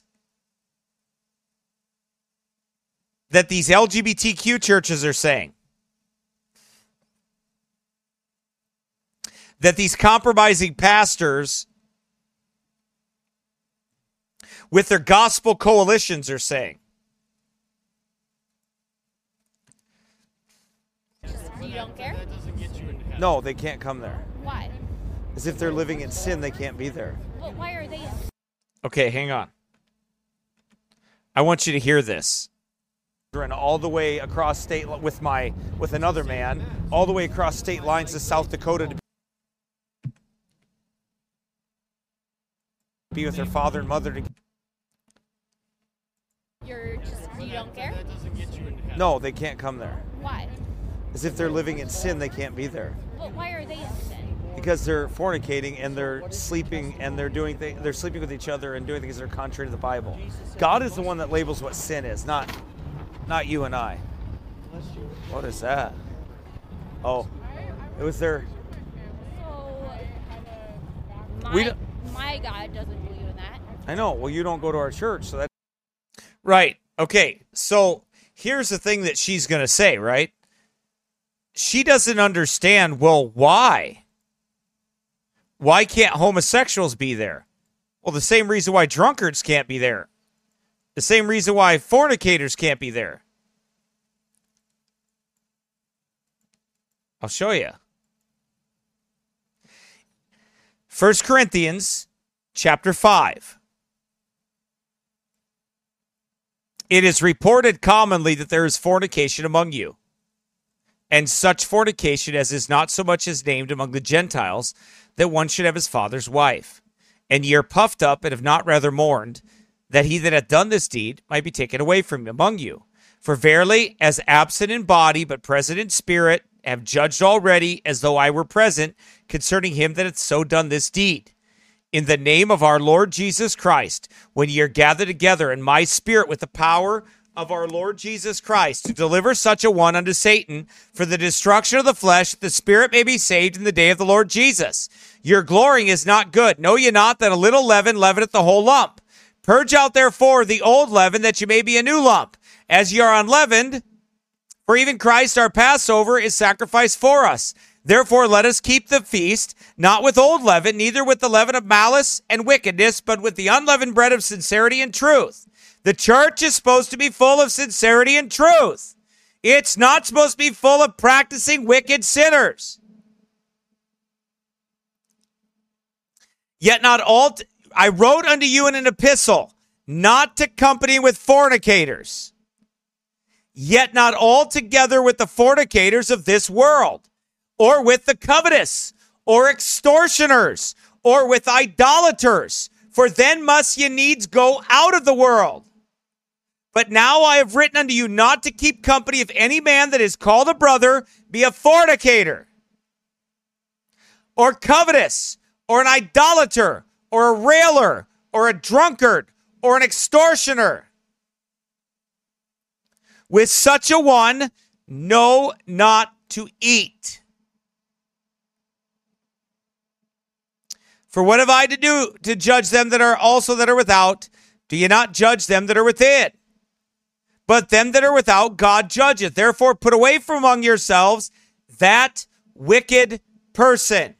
that these LGBTQ churches are saying. That these compromising pastors with their gospel coalitions are saying. You don't care? No, they can't come there. Why? As if they're living in sin, they can't be there. But why are they in? Okay, hang on. I want you to hear this. And all the way across state with another man, all the way across state lines to South Dakota to be with her father and mother. You don't care? No, they can't come there. Why? As if they're living in sin, they can't be there. But why are they in sin? Because they're fornicating and they're sleeping and they're sleeping with each other and doing things that are contrary to the Bible. God is the one that labels what sin is, not you and I. What is that? Oh, it was their. So, my God doesn't believe in that. I know. Well, you don't go to our church, so that. Right. Okay. So here's the thing that she's going to say, right? She doesn't understand, well, why? Why can't homosexuals be there? Well, the same reason why drunkards can't be there. The same reason why fornicators can't be there. I'll show you. 1 Corinthians chapter 5. It is reported commonly that there is fornication among you, and such fornication as is not so much as named among the Gentiles, that one should have his father's wife. And ye are puffed up, and have not rather mourned, that he that hath done this deed might be taken away from among you. For verily, as absent in body, but present in spirit, have judged already, as though I were present, concerning him that hath so done this deed. In the name of our Lord Jesus Christ, when ye are gathered together in my spirit with the power of our Lord Jesus Christ, to deliver such a one unto Satan for the destruction of the flesh, that the spirit may be saved in the day of the Lord Jesus. Your glorying is not good. Know ye not that a little leaven leaveneth the whole lump? Purge out therefore the old leaven, that ye may be a new lump, as ye are unleavened. For even Christ our Passover is sacrificed for us. Therefore let us keep the feast, not with old leaven, neither with the leaven of malice and wickedness, but with the unleavened bread of sincerity and truth. The church is supposed to be full of sincerity and truth. It's not supposed to be full of practicing wicked sinners. Yet not all, I wrote unto you in an epistle, not to company with fornicators, yet not altogether with the fornicators of this world, or with the covetous, or extortioners, or with idolaters, for then must ye needs go out of the world. But now I have written unto you not to keep company if any man that is called a brother be a fornicator, or covetous, or an idolater, or a railer, or a drunkard, or an extortioner. With such a one, know not to eat. For what have I to do to judge them that are without? Do ye not judge them that are within? But them that are without, God judgeth. Therefore put away from among yourselves that wicked person.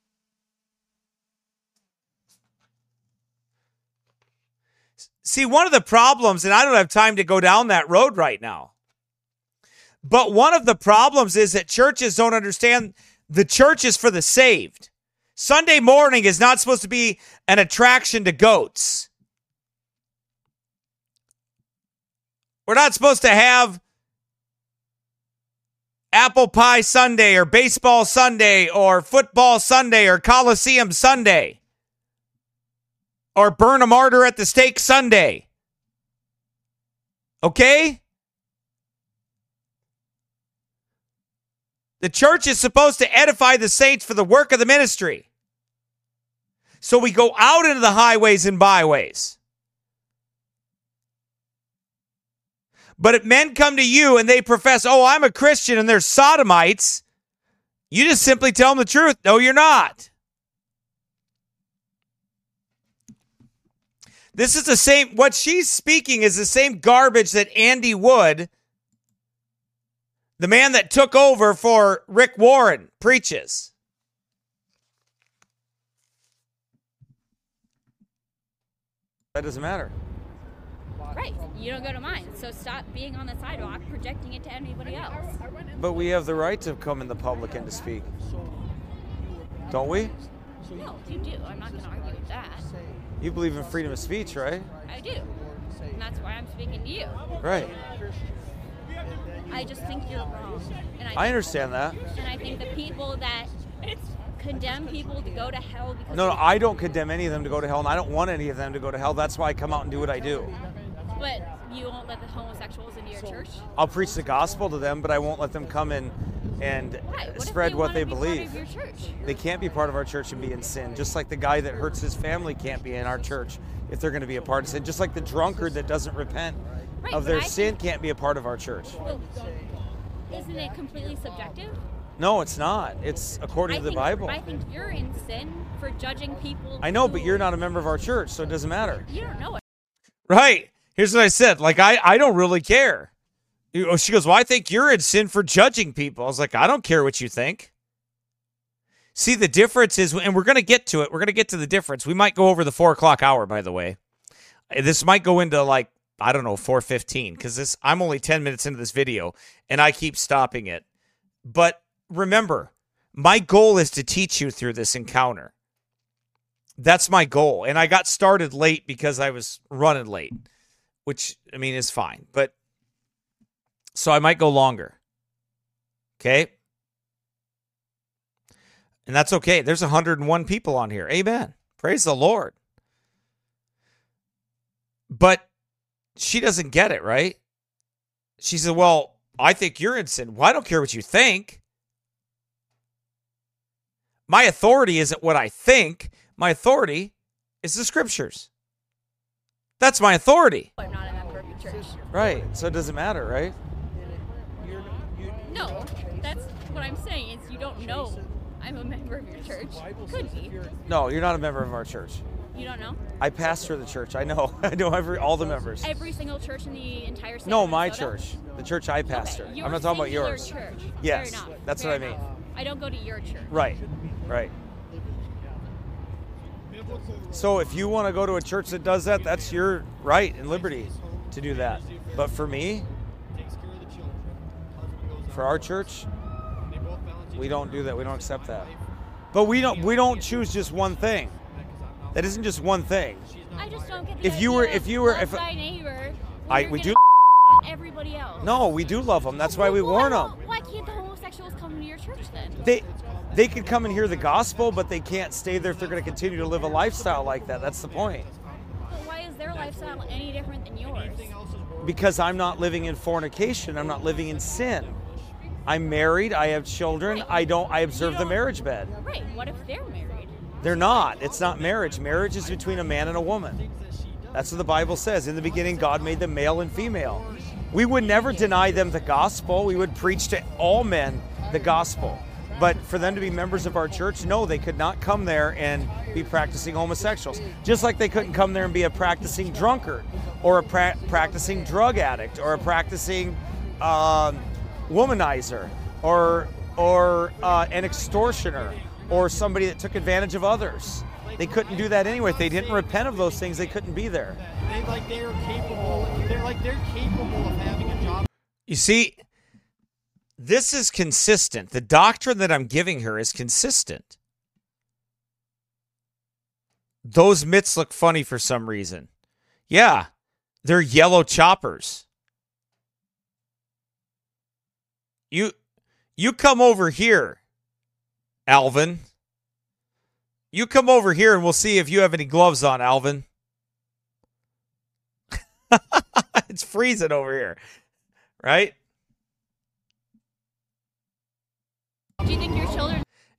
See, one of the problems, and I don't have time to go down that road right now, but one of the problems is that churches don't understand the church is for the saved. Sunday morning is not supposed to be an attraction to goats. We're not supposed to have apple pie Sunday or baseball Sunday or football Sunday or Coliseum Sunday or burn a martyr at the stake Sunday. Okay? The church is supposed to edify the saints for the work of the ministry. So we go out into the highways and byways. But if men come to you and they profess, oh, I'm a Christian, and they're sodomites, you just simply tell them the truth. No, you're not. This is the same, what she's speaking is the same garbage that Andy Wood, the man that took over for Rick Warren, preaches. That doesn't matter. Right. You don't go to mine. So stop being on the sidewalk projecting it to anybody else. But we have the right to come in the public and to speak. Don't we? No, you do. I'm not going to argue with that. You believe in freedom of speech, right? I do. And that's why I'm speaking to you. Right. I just think you're wrong. And I understand that. And I think the people that condemn people to go to hell because No, I don't condemn any of them to go to hell, and I don't want any of them to go to hell. That's why I come out and do what I do. But you won't let the homosexuals into your church? I'll preach the gospel to them, but I won't let them come in and spread what they believe. Part of your church? They can't be part of our church and be in sin. Just like the guy that hurts his family can't be in our church if they're going to be a part of sin. Just like the drunkard that doesn't repent of their sin can't be a part of our church. Well, isn't it completely subjective? No, it's not. It's according to the Bible. I think you're in sin for judging people. I know, but you're not a member of our church, so it doesn't matter. You don't know it. Right. Here's what I said. Like, I don't really care. She goes, well, I think you're in sin for judging people. I was like, I don't care what you think. See, the difference is, and we're going to get to it. We're going to get to the difference. We might go over the 4 o'clock hour, by the way. This might go into like, I don't know, 4:15, because I'm only 10 minutes into this video, and I keep stopping it. But remember, my goal is to teach you through this encounter. That's my goal. And I got started late because I was running late, which, I mean, is fine. But so I might go longer. Okay? And that's okay. There's 101 people on here. Amen. Praise the Lord. But she doesn't get it, right? She said, well, I think you're in sin. Well, I don't care what you think. My authority isn't what I think. My authority is the scriptures. That's my authority. I'm not a member of your church. Right. So it doesn't matter, right? No, that's what I'm saying is you don't know I'm a member of your church. Could be. No, you're not a member of our church. You don't know? I pastor the church. I know. I know all the members. Every single church in the entire state. No, of my Minnesota? church. The church I pastor. Okay, I'm not talking about singular yours. Church. Yes, Fair enough. that's Fair what I mean. enough. I don't go to your church. Right. Right. So if you want to go to a church that does that, that's your right and liberty to do that. But for me, for our church, we don't do that. We don't accept that. But we don't choose just one thing. That isn't just one thing. I just don't get the If you were love thy neighbor, we do. everybody else. No, we do love them. That's why we warn them. Why can't the homosexuals come to your church then? They could come and hear the gospel, but they can't stay there if they're going to continue to live a lifestyle like that. That's the point. But why is their lifestyle any different than yours? Because I'm not living in fornication. I'm not living in sin. I'm married. I have children. I observe the marriage bed. Right. What if they're married? They're not. It's not marriage. Marriage is between a man and a woman. That's what the Bible says. In the beginning, God made them male and female. We would never deny them the gospel. We would preach to all men the gospel. But for them to be members of our church, no, they could not come there and be practicing homosexuals. Just like they couldn't come there and be a practicing drunkard or a practicing drug addict or a practicing womanizer or an extortioner or somebody that took advantage of others. They couldn't do that anyway. If they didn't repent of those things, they couldn't be there. They're capable of having a job. You see, this is consistent. The doctrine that I'm giving her is consistent. Those mitts look funny for some reason. Yeah, they're yellow choppers. You come over here, Alvin. You come over here and we'll see if you have any gloves on, Alvin. It's freezing over here, right?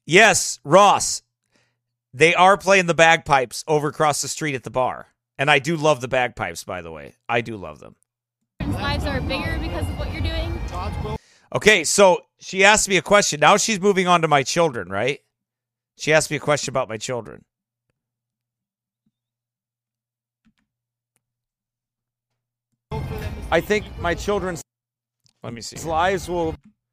Yes, Ross. They are playing the bagpipes over across the street at the bar. And I do love the bagpipes, by the way. I do love them. Lives are bigger because of what you're doing. Okay, so she asked me a question. Now she's moving on to my children, right? She asked me a question about my children. I think my children's, let me see, lives will,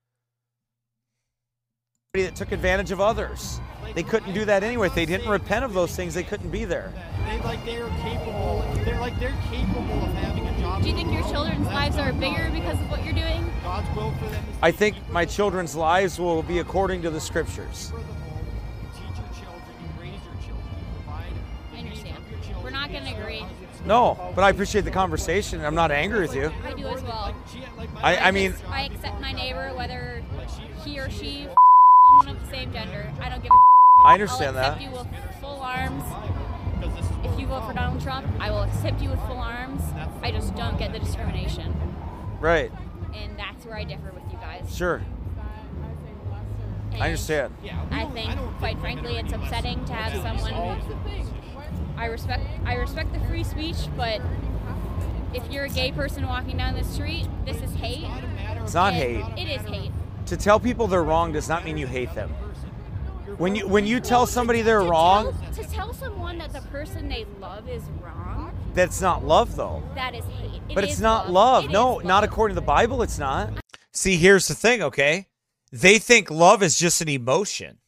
that took advantage of others. They couldn't do that anyway. If they didn't repent of those things, they couldn't be there. They're capable. They're capable of having a job. Do you think your children's lives are bigger because of what you're doing? God's will for them is I think my children's lives will be according to the scriptures. for the home. You teach your children, you raise your children, you provide the I needs understand. of your children. We're not going to agree. No, but I appreciate the conversation. I'm not angry with you. I do as well. I mean, I accept my neighbor, whether he or she someone of the same gender. I don't give a I I'll understand accept that. you with full arms. If you vote for Donald Trump, I will accept you with full arms. I just don't get the discrimination. Right. And that's where I differ with you guys. Sure. And I understand. I think, quite frankly, it's upsetting to have someone. I respect the free speech, but if you're a gay person walking down the street, this is hate. It's not And hate. It is hate. To tell people they're wrong does not mean you hate them. When you tell somebody they're wrong, To tell someone that the person they love is wrong, that's not love though. that is hate. But it's not love. It No, is not love. according to the Bible, it's not. See, here's the thing, okay? They think love is just an emotion.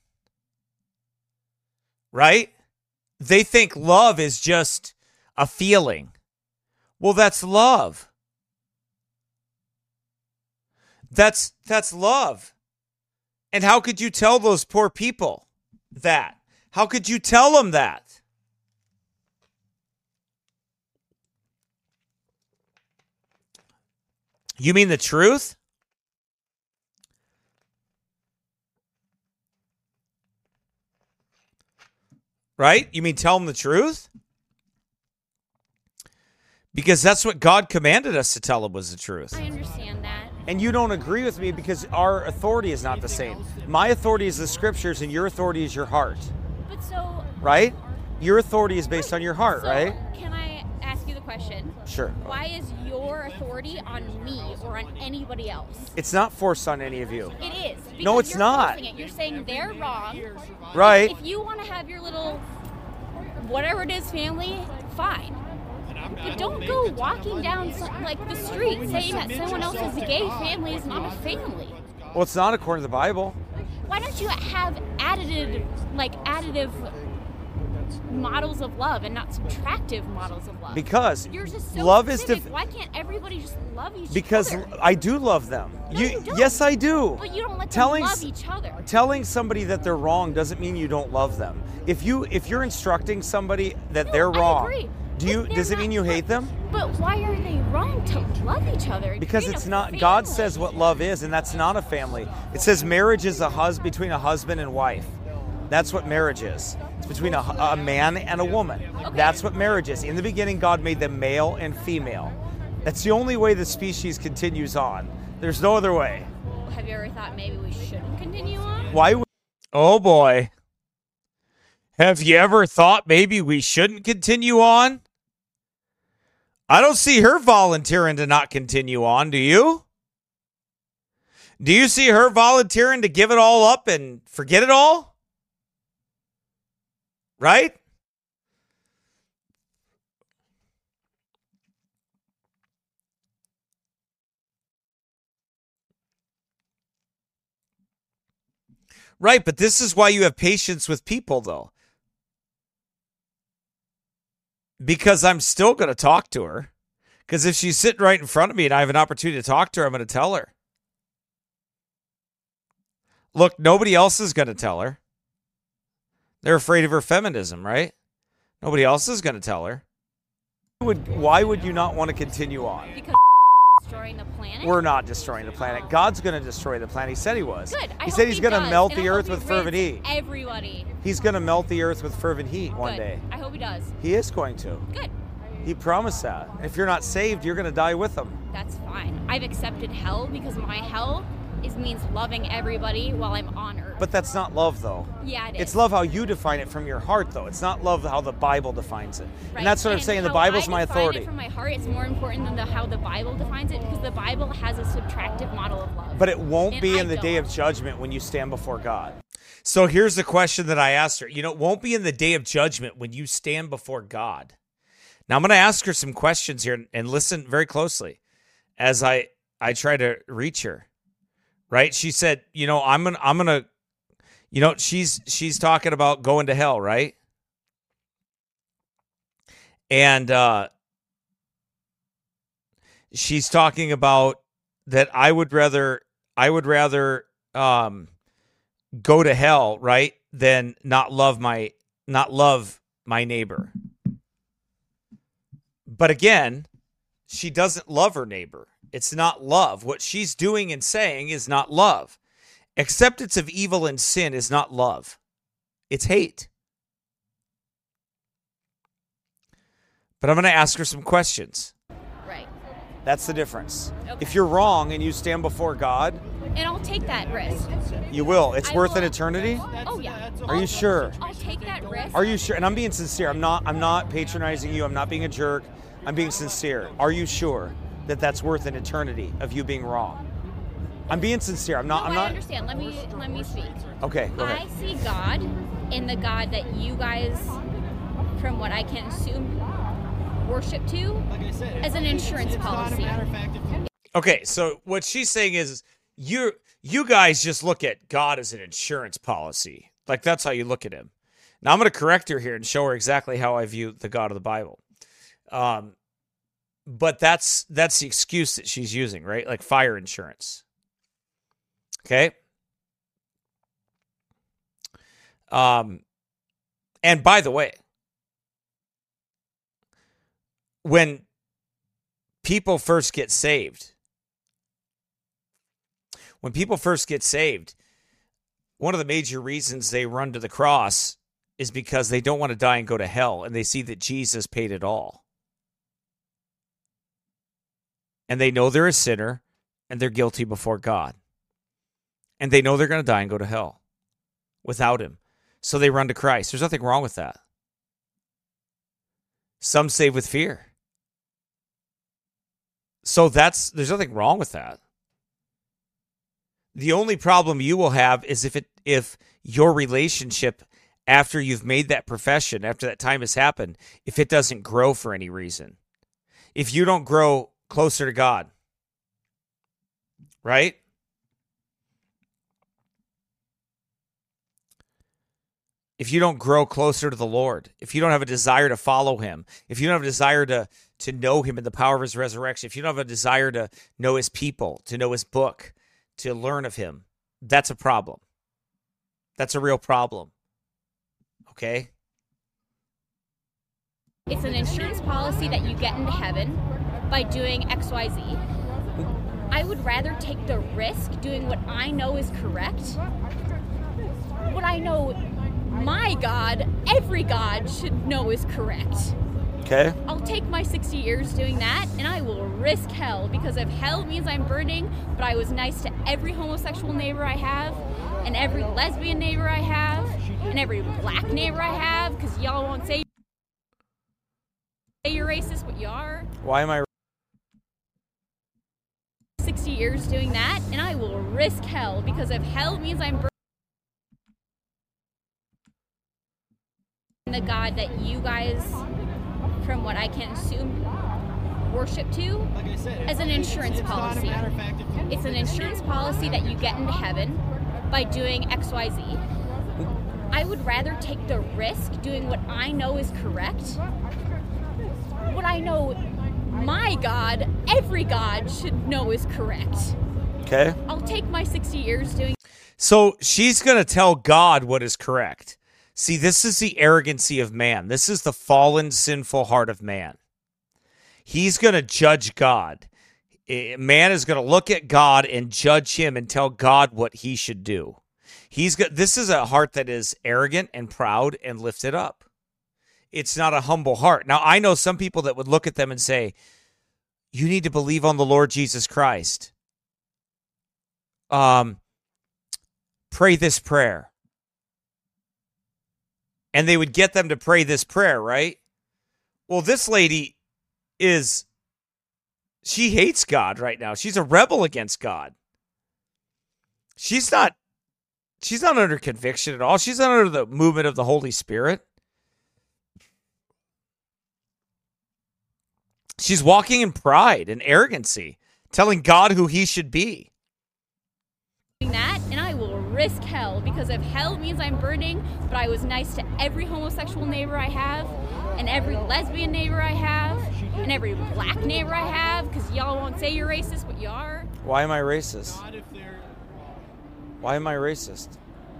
Right? They think love is just a feeling. Well, that's love. That's love. And how could you tell those poor people that? How could you tell them that? You mean the truth? Right? You mean tell them the truth? Because that's what God commanded us to tell them was the truth. I understand that. And you don't agree with me because our authority is not the same. My authority is the scriptures and your authority is your heart. But so. Right? Your authority is based on your heart, So, right? Can I ask you the question? Sure. Why is your authority on me or on anybody else? It's not forced on any of you. It is. No, because it's you're not. forcing it. You're saying they're wrong. Right? If you want to have your little, whatever it is, family, fine. But don't go walking down the street saying that someone else's gay family is not a family. Well, it's not according to the Bible. Why don't you have additive models of love and not subtractive models of love? Because Yours is so love is specific. Why can't everybody just love each because other? I do love them. No, you don't. Yes, I do. But you don't let Telling them s- love each other. Telling somebody that they're wrong doesn't mean you don't love them. If you're instructing somebody that No, they're wrong, I agree. does it mean you hate them? But why are they wrong to love each other? Because Create it's a not. God family. says what love is, and that's not a family. It says marriage is between a husband and wife. That's what marriage is. It's between a man and a woman. Okay. That's what marriage is. In the beginning, God made them male and female. That's the only way the species continues on. There's no other way. Have you ever thought maybe we shouldn't continue on? Why would... Oh boy. Have you ever thought maybe we shouldn't continue on? I don't see her volunteering to not continue on, do you? Do you see her volunteering to give it all up and forget it all? Right? Right, but this is why you have patience with people, though. Because I'm still going to talk to her. Because if she's sitting right in front of me and I have an opportunity to talk to her, I'm going to tell her. Look, nobody else is going to tell her. They're afraid of her feminism, right? Nobody else is going to tell her. Why would you not want to continue on? Because destroying the planet? We're not destroying the planet. God's going to destroy the planet. He said he was. Good. I He hope said he's going to does, melt and I the hope earth he with fervent rids heat. Everybody. He's going to melt the earth with fervent heat one Good. day. I hope he does. He is going to. Good. He promised that. If you're not saved, you're going to die with him. That's fine. I've accepted hell because my hell means loving everybody while I'm on earth. But that's not love, though. Yeah, it is. It's love how you define it from your heart, though. It's not love how the Bible defines it. Right. And that's what I'm saying. The how Bible's I my define authority. it from my heart, it's more important than how the Bible defines it, because the Bible has a subtractive model of love. But it won't And be I in the day don't. of judgment when you stand before God. So here's the question that I asked her. You know, it won't be in the day of judgment when you stand before God. Now I'm going to ask her some questions here, and listen very closely as I try to reach her. Right? She said, you know, I'm gonna, you know, she's talking about going to hell, right? And she's talking about that I would rather go to hell, right, than not love my neighbor. But again, she doesn't love her neighbor. It's not love. What she's doing and saying is not love. Acceptance of evil and sin is not love. It's hate. But I'm going to ask her some questions. Right. That's the difference. Okay. If you're wrong and you stand before God, And I'll take that risk. you will. It's I worth will. an eternity? Oh, yeah. Are you sure? I'll take that risk. Are you sure? And I'm being sincere. I'm not patronizing you. I'm not being a jerk. I'm being sincere. Are you sure that that's worth an eternity of you being wrong? I'm being sincere. I'm not. No, I'm I not. understand. Let me speak. Okay, go I ahead. see God in the God that you guys, from what I can assume, worship to Like I said, as an insurance it's policy. not a matter of fact. Okay, so what she's saying is you guys just look at God as an insurance policy. Like that's how you look at him. Now I'm going to correct her here and show her exactly how I view the God of the Bible. But that's the excuse that she's using, right? Like fire insurance. Okay? And by the way, when people first get saved, one of the major reasons they run to the cross is because they don't want to die and go to hell, and they see that Jesus paid it all. And they know they're a sinner, and they're guilty before God. And they know they're going to die and go to hell without him. So they run to Christ. There's nothing wrong with that. Some save with fear. So there's nothing wrong with that. The only problem you will have is if your relationship after you've made that profession, after that time has happened, if it doesn't grow for any reason. If you don't grow closer to God. Right? If you don't grow closer to the Lord, if you don't have a desire to follow him, if you don't have a desire to know him in the power of his resurrection, if you don't have a desire to know his people, to know his book, to learn of him, that's a problem. That's a real problem. Okay? It's an insurance policy that you get into heaven by doing XYZ. I would rather take the risk doing what I know is correct. What I know my God, every God should know is correct. Okay? I'll take my 60 years doing that, and I will risk hell, because if hell means I'm burning, but I was nice to every homosexual neighbor I have, and every lesbian neighbor I have, and every black neighbor I have, because y'all won't say you're racist, but you are. Why am I 60 years doing that, and I will risk hell, because if hell means I'm burning, the God that you guys, from what I can assume, worship to Like I said, as an insurance it's policy. not a matter of fact. It's an insurance policy that you get into heaven by doing XYZ. I would rather take the risk doing what I know is correct. What I know my God, every God should know is correct. okay? I'll take my 60 years doing. So she's going to tell God what is correct. See, this is the arrogancy of man. This is the fallen, sinful heart of man. He's going to judge God. Man is going to look at God and judge him and tell God what he should do. This is a heart that is arrogant and proud and lifted up. It's not a humble heart. Now, I know some people that would look at them and say, you need to believe on the Lord Jesus Christ. pray this prayer. And they would get them to pray this prayer, right? Well, this lady she hates God right now. She's a rebel against God. She's not under conviction at all. She's not under the movement of the Holy Spirit. She's walking in pride and arrogancy, telling God who he should be. That, and I will risk hell, because if hell means I'm burning, but I was nice to every homosexual neighbor I have, and every lesbian neighbor I have, and every black neighbor I have, because y'all won't say you're racist, but you are. Why am I racist? Why am I racist?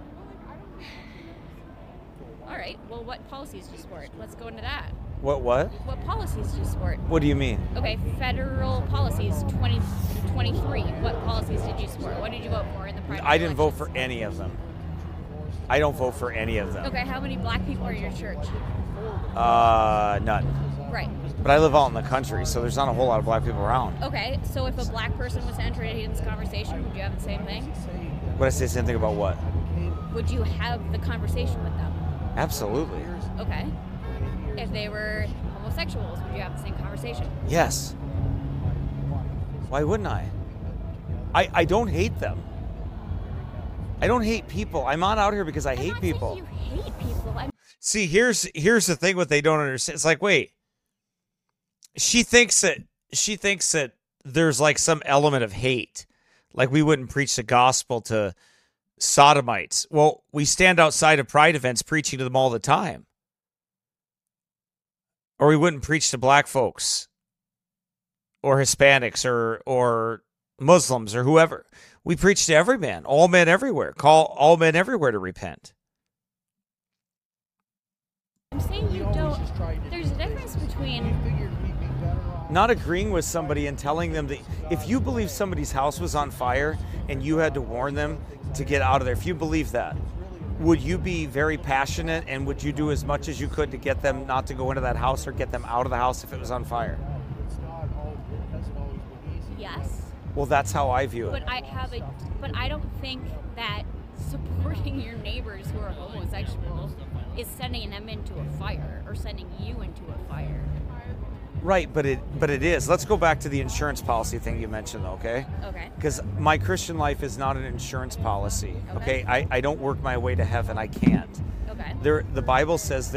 All right, well, what policies do you support? Let's go into that. What? What policies do you support? What do you mean? Okay, federal policies 2023. What policies did you support? What did you vote for in the primary I didn't vote elections? for any of them. I don't vote for any of them. Okay, how many black people are in your church? None. Right. But I live out in the country, so there's not a whole lot of black people around. Okay, so if a black person was to enter into this conversation, would you have the same thing? Would I say the same thing about what? Would you have the conversation with them? Absolutely. Okay. If they were homosexuals, would you have the same conversation? Yes. Why wouldn't I? I don't hate them. I don't hate people. I'm not out here because I hate people. You hate people. See, here's the thing. What they don't understand. It's like, wait. She thinks that there's like some element of hate, like we wouldn't preach the gospel to sodomites. Well, we stand outside of pride events preaching to them all the time. Or we wouldn't preach to black folks or Hispanics or Muslims or whoever. We preach to every man, all men everywhere. Call all men everywhere to repent. I'm saying you don't. There's a difference between Not agreeing with somebody and telling them that if you believe somebody's house was on fire and you had to warn them to get out of there, if you believe that, would you be very passionate and would you do as much as you could to get them not to go into that house or get them out of the house if it was on fire? yes, Well, that's how I view it. but I don't think that supporting your neighbors who are homosexual is sending them into a fire or sending you into a fire. Right, but it is. Let's go back to the insurance policy thing you mentioned, though, okay? Okay. Because my Christian life is not an insurance policy, Okay. okay? I don't work my way to heaven. I can't. Okay. The Bible says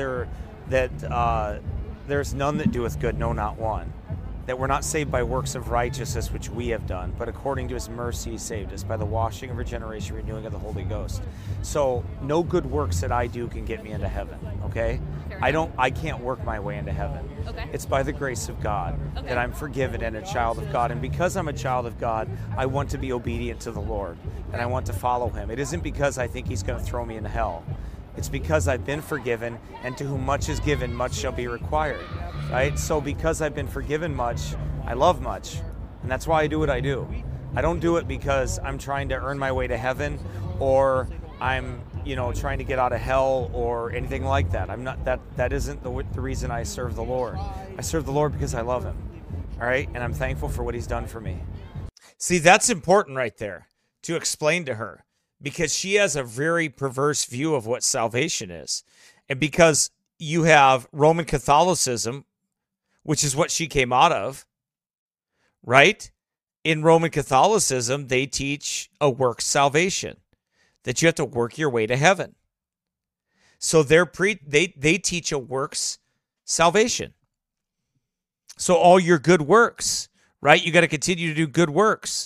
there's none that doeth good, no, not one. That we're not saved by works of righteousness, which we have done, but according to his mercy he saved us by the washing of regeneration, renewing of the Holy Ghost. So no good works that I do can get me into heaven, okay? Fair I can't work my way into heaven. Okay. It's by the grace of God Okay. that I'm forgiven and a child of God. And because I'm a child of God, I want to be obedient to the Lord and I want to follow him. It isn't because I think he's going to throw me in hell. It's because I've been forgiven, and to whom much is given, much shall be required. Right? So because I've been forgiven much, I love much. And that's why I do what I do. I don't do it because I'm trying to earn my way to heaven or I'm, trying to get out of hell or anything like that. I'm not that isn't the reason I serve the Lord. I serve the Lord because I love him. All right? And I'm thankful for what he's done for me. See, that's important right there to explain to her, because she has a very perverse view of what salvation is. And because you have Roman Catholicism, which is what she came out of, right? In Roman Catholicism, they teach a works salvation, that you have to work your way to heaven. So they teach a works salvation. So all your good works, right? You got to continue to do good works,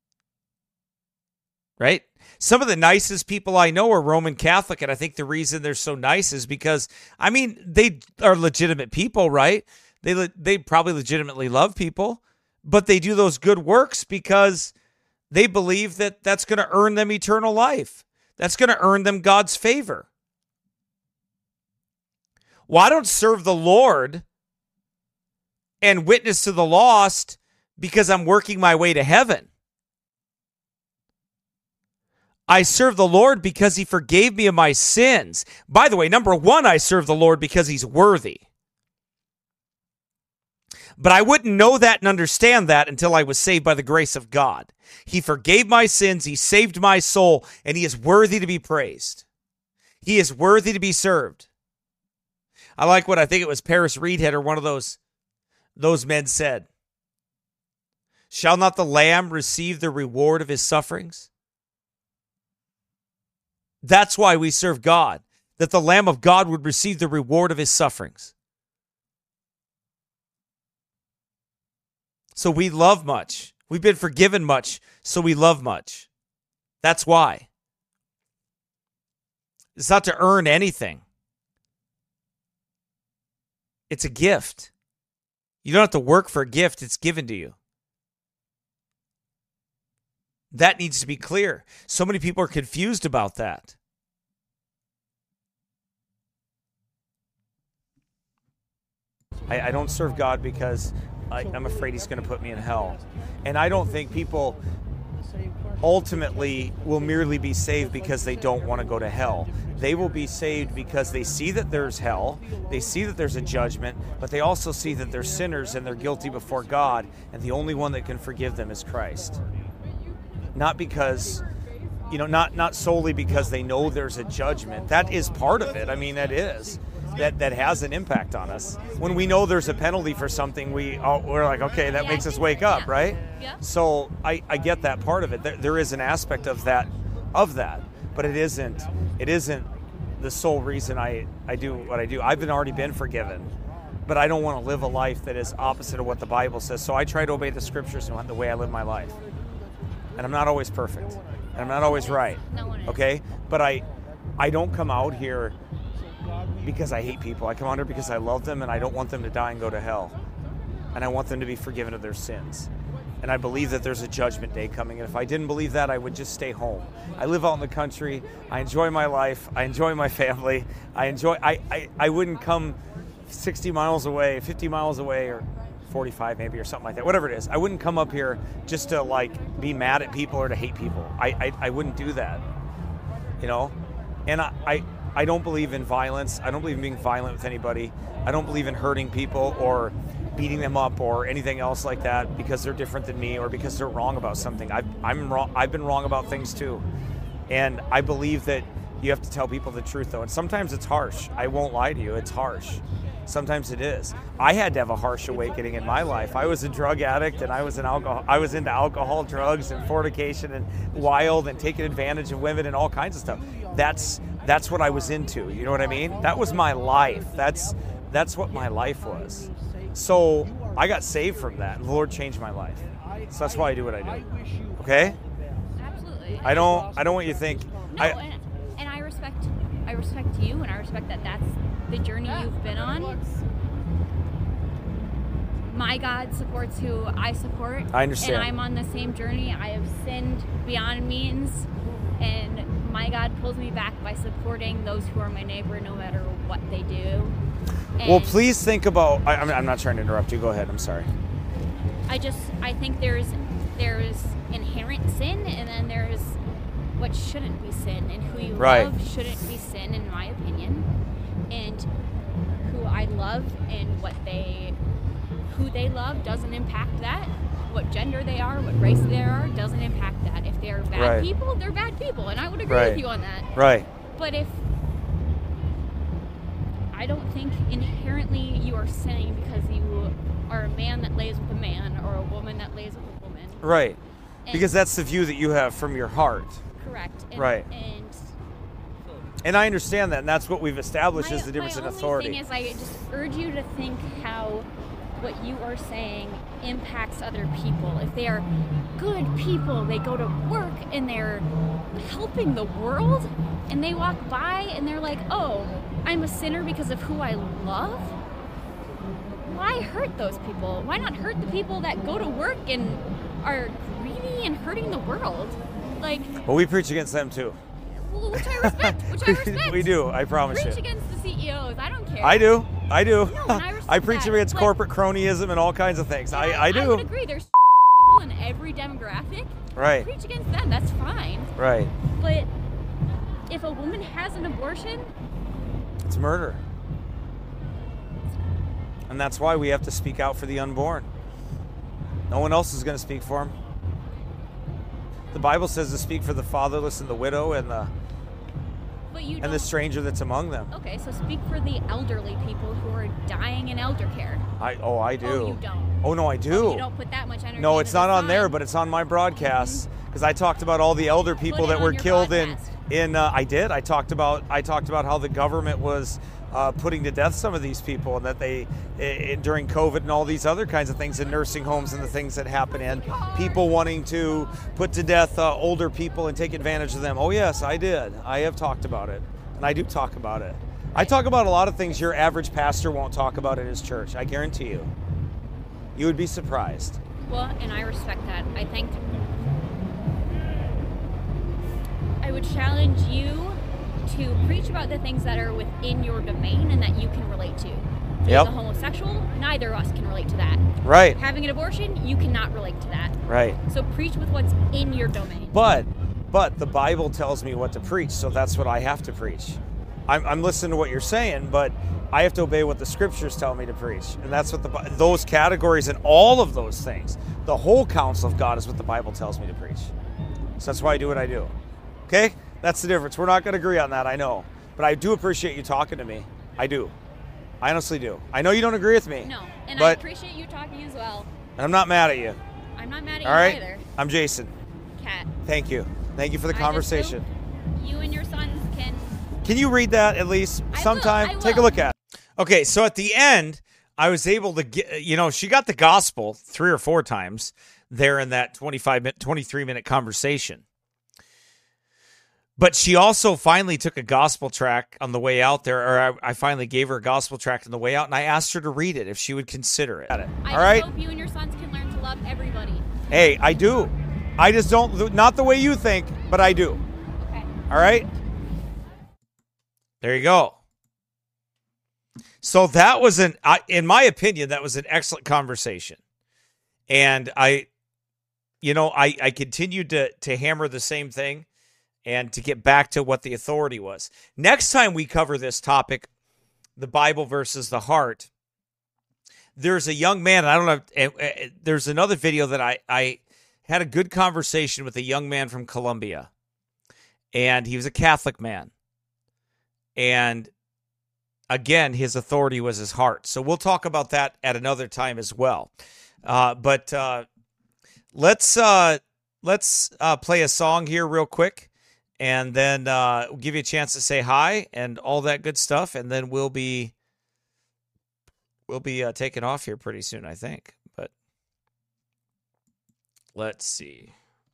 right? Some of the nicest people I know are Roman Catholic, and I think the reason they're so nice is because, they are legitimate people, right? They probably legitimately love people, but they do those good works because they believe that that's going to earn them eternal life. That's going to earn them God's favor. Well, I don't serve the Lord and witness to the lost because I'm working my way to heaven. I serve the Lord because he forgave me of my sins. By the way, number one, I serve the Lord because he's worthy. But I wouldn't know that and understand that until I was saved by the grace of God. He forgave my sins, he saved my soul, and he is worthy to be praised. He is worthy to be served. I like what I think it was Paris Reedhead or one of those men said. Shall not the Lamb receive the reward of his sufferings? That's why we serve God, that the Lamb of God would receive the reward of his sufferings. So we love much. We've been forgiven much, so we love much. That's why. It's not to earn anything. It's a gift. You don't have to work for a gift. It's given to you. That needs to be clear. So many people are confused about that. I don't serve God because I'm afraid he's going to put me in hell. And I don't think people ultimately will merely be saved because they don't want to go to hell. They will be saved because they see that there's hell, they see that there's a judgment, but they also see that they're sinners and they're guilty before God, and the only one that can forgive them is Christ. Not because, not solely because they know there's a judgment. That is part of it. I mean, that is. That has an impact on us. When we know there's a penalty for something, we're like, okay, that makes us wake up, right? Yeah. So I get that part of it. There is an aspect of that, but it isn't the sole reason I do what I do. I've already been forgiven, but I don't want to live a life that is opposite of what the Bible says. So I try to obey the scriptures and the way I live my life. And I'm not always perfect, and I'm not always right. No one is. Okay, but I don't come out here because I hate people. I come out here because I love them and I don't want them to die and go to hell. And I want them to be forgiven of their sins. And I believe that there's a judgment day coming. And if I didn't believe that, I would just stay home. I live out in the country. I enjoy my life. I enjoy my family. I wouldn't come 60 miles away, 50 miles away, or 45 maybe, or something like that. Whatever it is. I wouldn't come up here just to be mad at people or to hate people. I wouldn't do that. And I don't believe in violence. I don't believe in being violent with anybody. I don't believe in hurting people or beating them up or anything else like that because they're different than me or because they're wrong about something. I'm wrong. I've been wrong about things too. And I believe that you have to tell people the truth though. And sometimes it's harsh. I won't lie to you. It's harsh. Sometimes it is. I had to have a harsh awakening in my life. I was a drug addict and I was into alcohol, drugs, and fornication and wild and taking advantage of women and all kinds of stuff. That's what I was into. You know what I mean? That was my life. That's what my life was. So I got saved from that. And the Lord changed my life. So that's why I do what I do. Okay? Absolutely. I don't want you to think. No, and I respect you, and I respect that that's the journey you've been on. My God supports who I support. I understand. And I'm on the same journey. I have sinned beyond means, and my God pulls me back by supporting those who are my neighbor no matter what they do. And Well, please think about. I'm not trying to interrupt you. Go ahead. I'm sorry. I think there's inherent sin, and then there's what shouldn't be sin, and who you Right. love shouldn't be sin, in my opinion. And who I love and who they love doesn't impact that. What gender they are, what race they are, doesn't impact that. If they're bad Right. people, they're bad people, and I would agree Right. with you on that. Right. But I don't think inherently you are sinning because you are a man that lays with a man or a woman that lays with a woman. Right. And- Because that's the view that you have from your heart. Correct. Right. And I understand that, and that's what we've established is the difference in authority. My only thing is I just urge you to think how what you are saying impacts other people. If they are good people, they go to work and they're helping the world, and they walk by and they're like, oh, I'm a sinner because of who I love? Why hurt those people? Why not hurt the people that go to work and are greedy and hurting the world? Well, we preach against them too. Which I respect. We do, I promise Preach you. against the CEOs. I don't care. I do. No, and I respect preach that. against But- corporate cronyism and all kinds of things. I do. I would agree. There's people in every demographic. Right. Preach against them. That's fine. Right. But if a woman has an abortion, It's murder. And that's why we have to speak out for the unborn. No one else is going to speak for them. The Bible says to speak for the fatherless and the widow and the stranger that's among them. Okay, so speak for the elderly people who are dying in elder care. I do. Oh, you don't. Oh, no, I do. Oh, you don't put that much energy. No, it's into not the on sign. there, but it's on my broadcast because I talked about all the elder people Put it that were on your killed broadcast. I did. I talked about how the government was putting to death some of these people, and that they during COVID and all these other kinds of things in nursing homes and the things that happen, and people wanting to put to death older people and take advantage of them. Oh yes, I did. I have talked about it, and I do talk about it. I talk about a lot of things your average pastor won't talk about in his church. I guarantee you. You would be surprised. Well, and I respect that. I think I would challenge you to preach about the things that are within your domain and that you can relate to. Yep. As a homosexual, neither of us can relate to that. Right. Having an abortion, you cannot relate to that. Right. So preach with what's in your domain. But the Bible tells me what to preach, so that's what I have to preach. I'm listening to what you're saying, but I have to obey what the scriptures tell me to preach. And that's what those categories and all of those things, the whole counsel of God is what the Bible tells me to preach. So that's why I do what I do. Okay? That's the difference. We're not going to agree on that, I know. But I do appreciate you talking to me. I do. I honestly do. I know you don't agree with me. No, and I but appreciate you talking as well. I'm not mad at you. I'm not mad at All you right? either. I'm Jason. Kat. Thank you. Thank you for the I just conversation. hope you and your sons Can you read that at least sometime? I will. Take a look at it. Okay, so at the end, I was able to get, she got the gospel 3 or 4 times there in that 23-minute conversation. But she also finally took a gospel track on the way out there, or I finally gave her a gospel track on the way out, and I asked her to read it if she would consider it. I All right? hope you and your sons can learn to love everybody. Hey, I do. I just don't, not the way you think, but I do. Okay. All right? There you go. So that was in my opinion, that was an excellent conversation. And I continued to hammer the same thing and to get back to what the authority was. Next time we cover this topic, the Bible versus the heart, there's a young man, I don't know, there's another video that I had a good conversation with a young man from Colombia. And he was a Catholic man. And again, his authority was his heart. So we'll talk about that at another time as well. But let's play a song here real quick, and then we'll give you a chance to say hi and all that good stuff, and then we'll be taking off here pretty soon, I think. But let's see.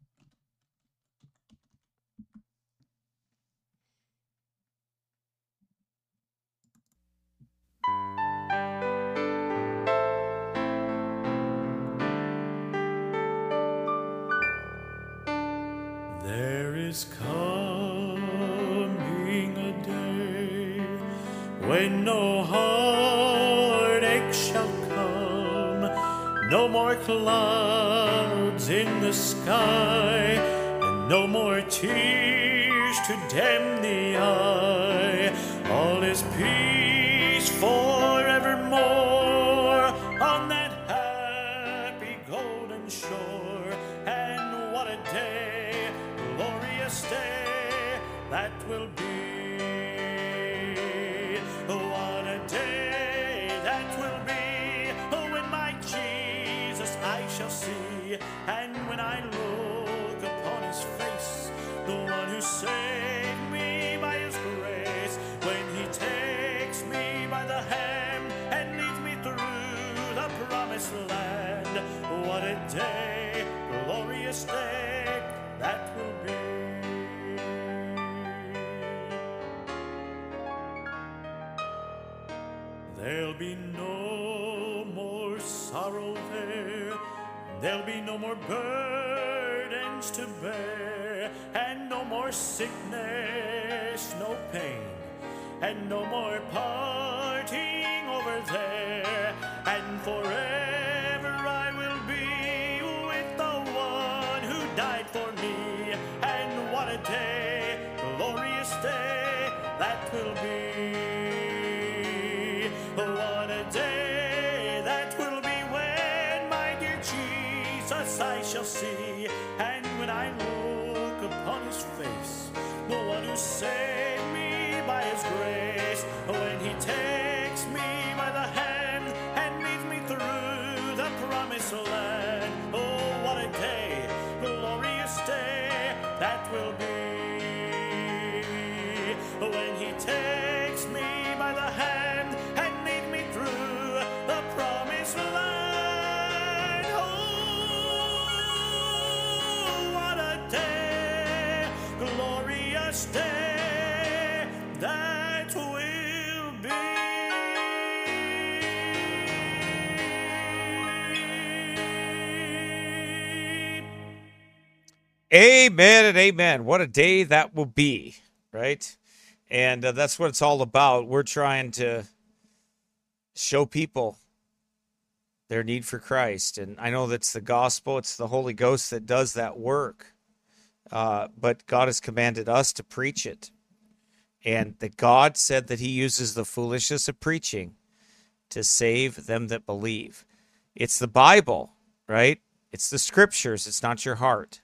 There is coming a day when no heartache shall come, no more clouds in the sky, and no more tears to dim the eye. All is peace forevermore on that happy golden shore. And what a day, glorious day that will be. What a day that will be, when my Jesus I shall see. And when I look upon his face, the one who saved me by his grace, when he takes me by the hand and leads me through the promised land. What a day, glorious day that will be. There'll be no more sorrow there, there'll be no more burdens to bear, and no more sickness, no pain, and no more parting over there. And forever I will be with the one who died for me. And what a day, glorious day that will be. What a day shall see. And when I look upon his face, the one who saved me by his grace, when he takes me by the hand and leads me through the promised land, oh, what a day, glorious day that will be. When he takes me by the hand and leads me through the promised land. Oh, what a day, glorious day that will be. Amen and amen. What a day that will be, right? And that's what it's all about. We're trying to show people their need for Christ. And I know that's the gospel. It's the Holy Ghost that does that work. But God has commanded us to preach it. And that God said that he uses the foolishness of preaching to save them that believe. It's the Bible, right? It's the scriptures. It's not your heart.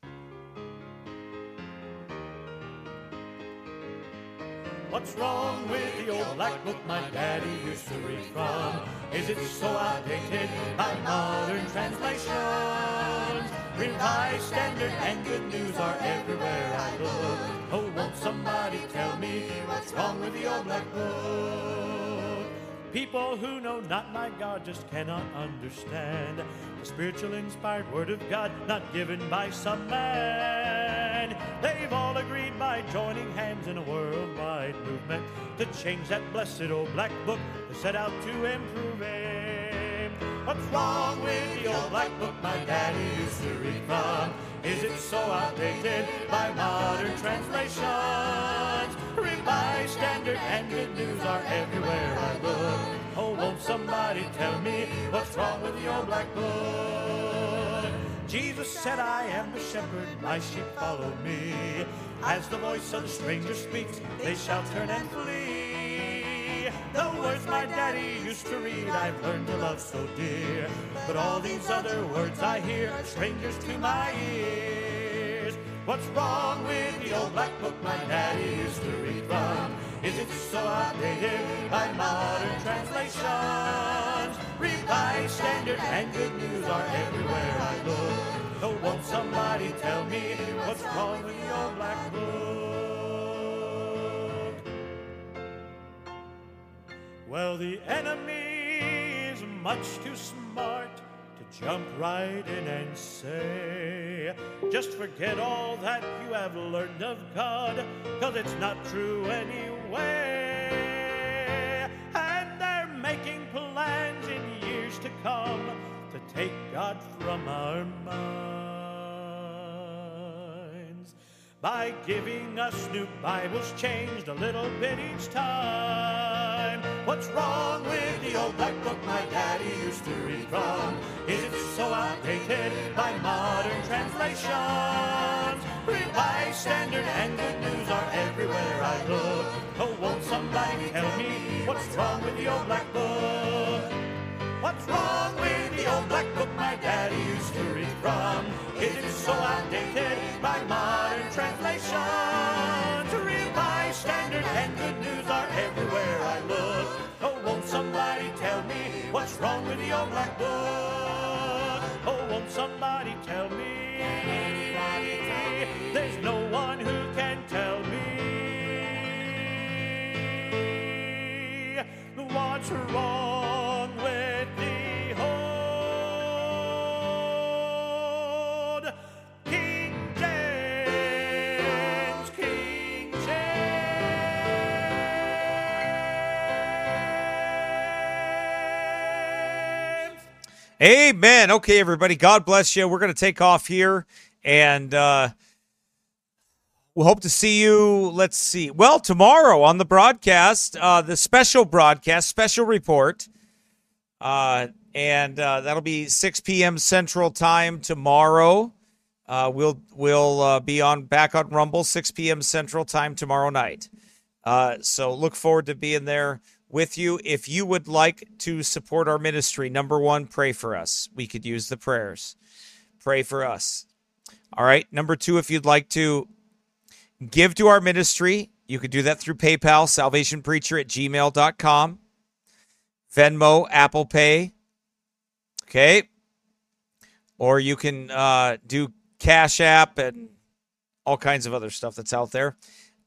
What's wrong with the old black book my daddy used to read from? Is it so outdated by modern translations? Revised Standard and Good News are everywhere I look. Oh, won't somebody tell me what's wrong with the old black book? People who know not my God just cannot understand the spiritual inspired word of God not given by some man. They've all agreed by joining hands in a worldwide movement to change that blessed old black book to set out to improve it. What's wrong with the old black book my daddy used to read from? Is it so outdated by modern translations? Revised Standard and Good News are everywhere I look. Oh, won't somebody tell me what's wrong with the old black book? Jesus said, I am the shepherd, my sheep follow me. As the voice of the stranger speaks, they shall turn and flee. The words my daddy used to read, I've learned to love so dear. But all these other words I hear are strangers to my ears. What's wrong with the old black book my daddy used to read from? Is it so outdated by modern translations? Revised Standard and Good News are everywhere I look. Oh, won't somebody tell me what's wrong with the old black book? Well, the enemy is much too smart to jump right in and say, just forget all that you have learned of God, 'cause it's not true anyway. And they're making plans in years to come to take God from our minds by giving us new Bibles changed a little bit each time. What's wrong with the old black book my daddy used to read from? Is it so outdated by modern translations? Revised Standard and Good News are everywhere I look. Oh, won't somebody tell me what's wrong with the old black book? What's wrong with the old black book my daddy used to read from? Is it so outdated by modern translations? Revised Standard and Good News are everywhere I look. Oh, won't somebody tell me what's wrong with the old black book? Oh, won't somebody tell me? There's no one who can tell me what's wrong with the old King James, King James. Amen. Okay, everybody. God bless you. We're going to take off here, and we'll hope to see you. Let's see. Well, tomorrow on the broadcast, the special broadcast, special report, and that'll be 6 p.m. Central Time tomorrow. We'll be back on Rumble 6 p.m. Central Time tomorrow night. So look forward to being there with you. If you would like to support our ministry, number one, pray for us. We could use the prayers. pray for us. All right. Number 2, if you'd like to give to our ministry, you can do that through PayPal, salvationpreacher@gmail.com, Venmo, Apple Pay. Okay. Or you can do Cash App and all kinds of other stuff that's out there.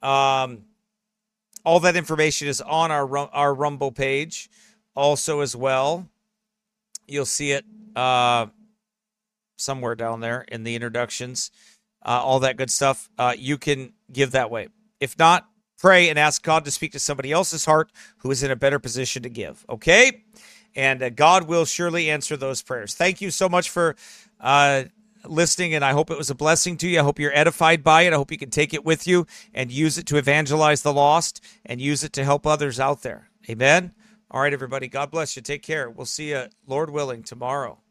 All that information is on our Rumble page. Also, as well, you'll see it somewhere down there in the introductions. All that good stuff. You can give that way. If not, pray and ask God to speak to somebody else's heart who is in a better position to give. Okay? And God will surely answer those prayers. Thank you so much for listening, and I hope it was a blessing to you. I hope you're edified by it. I hope you can take it with you and use it to evangelize the lost and use it to help others out there. Amen? All right, everybody. God bless you. Take care. We'll see you, Lord willing, tomorrow.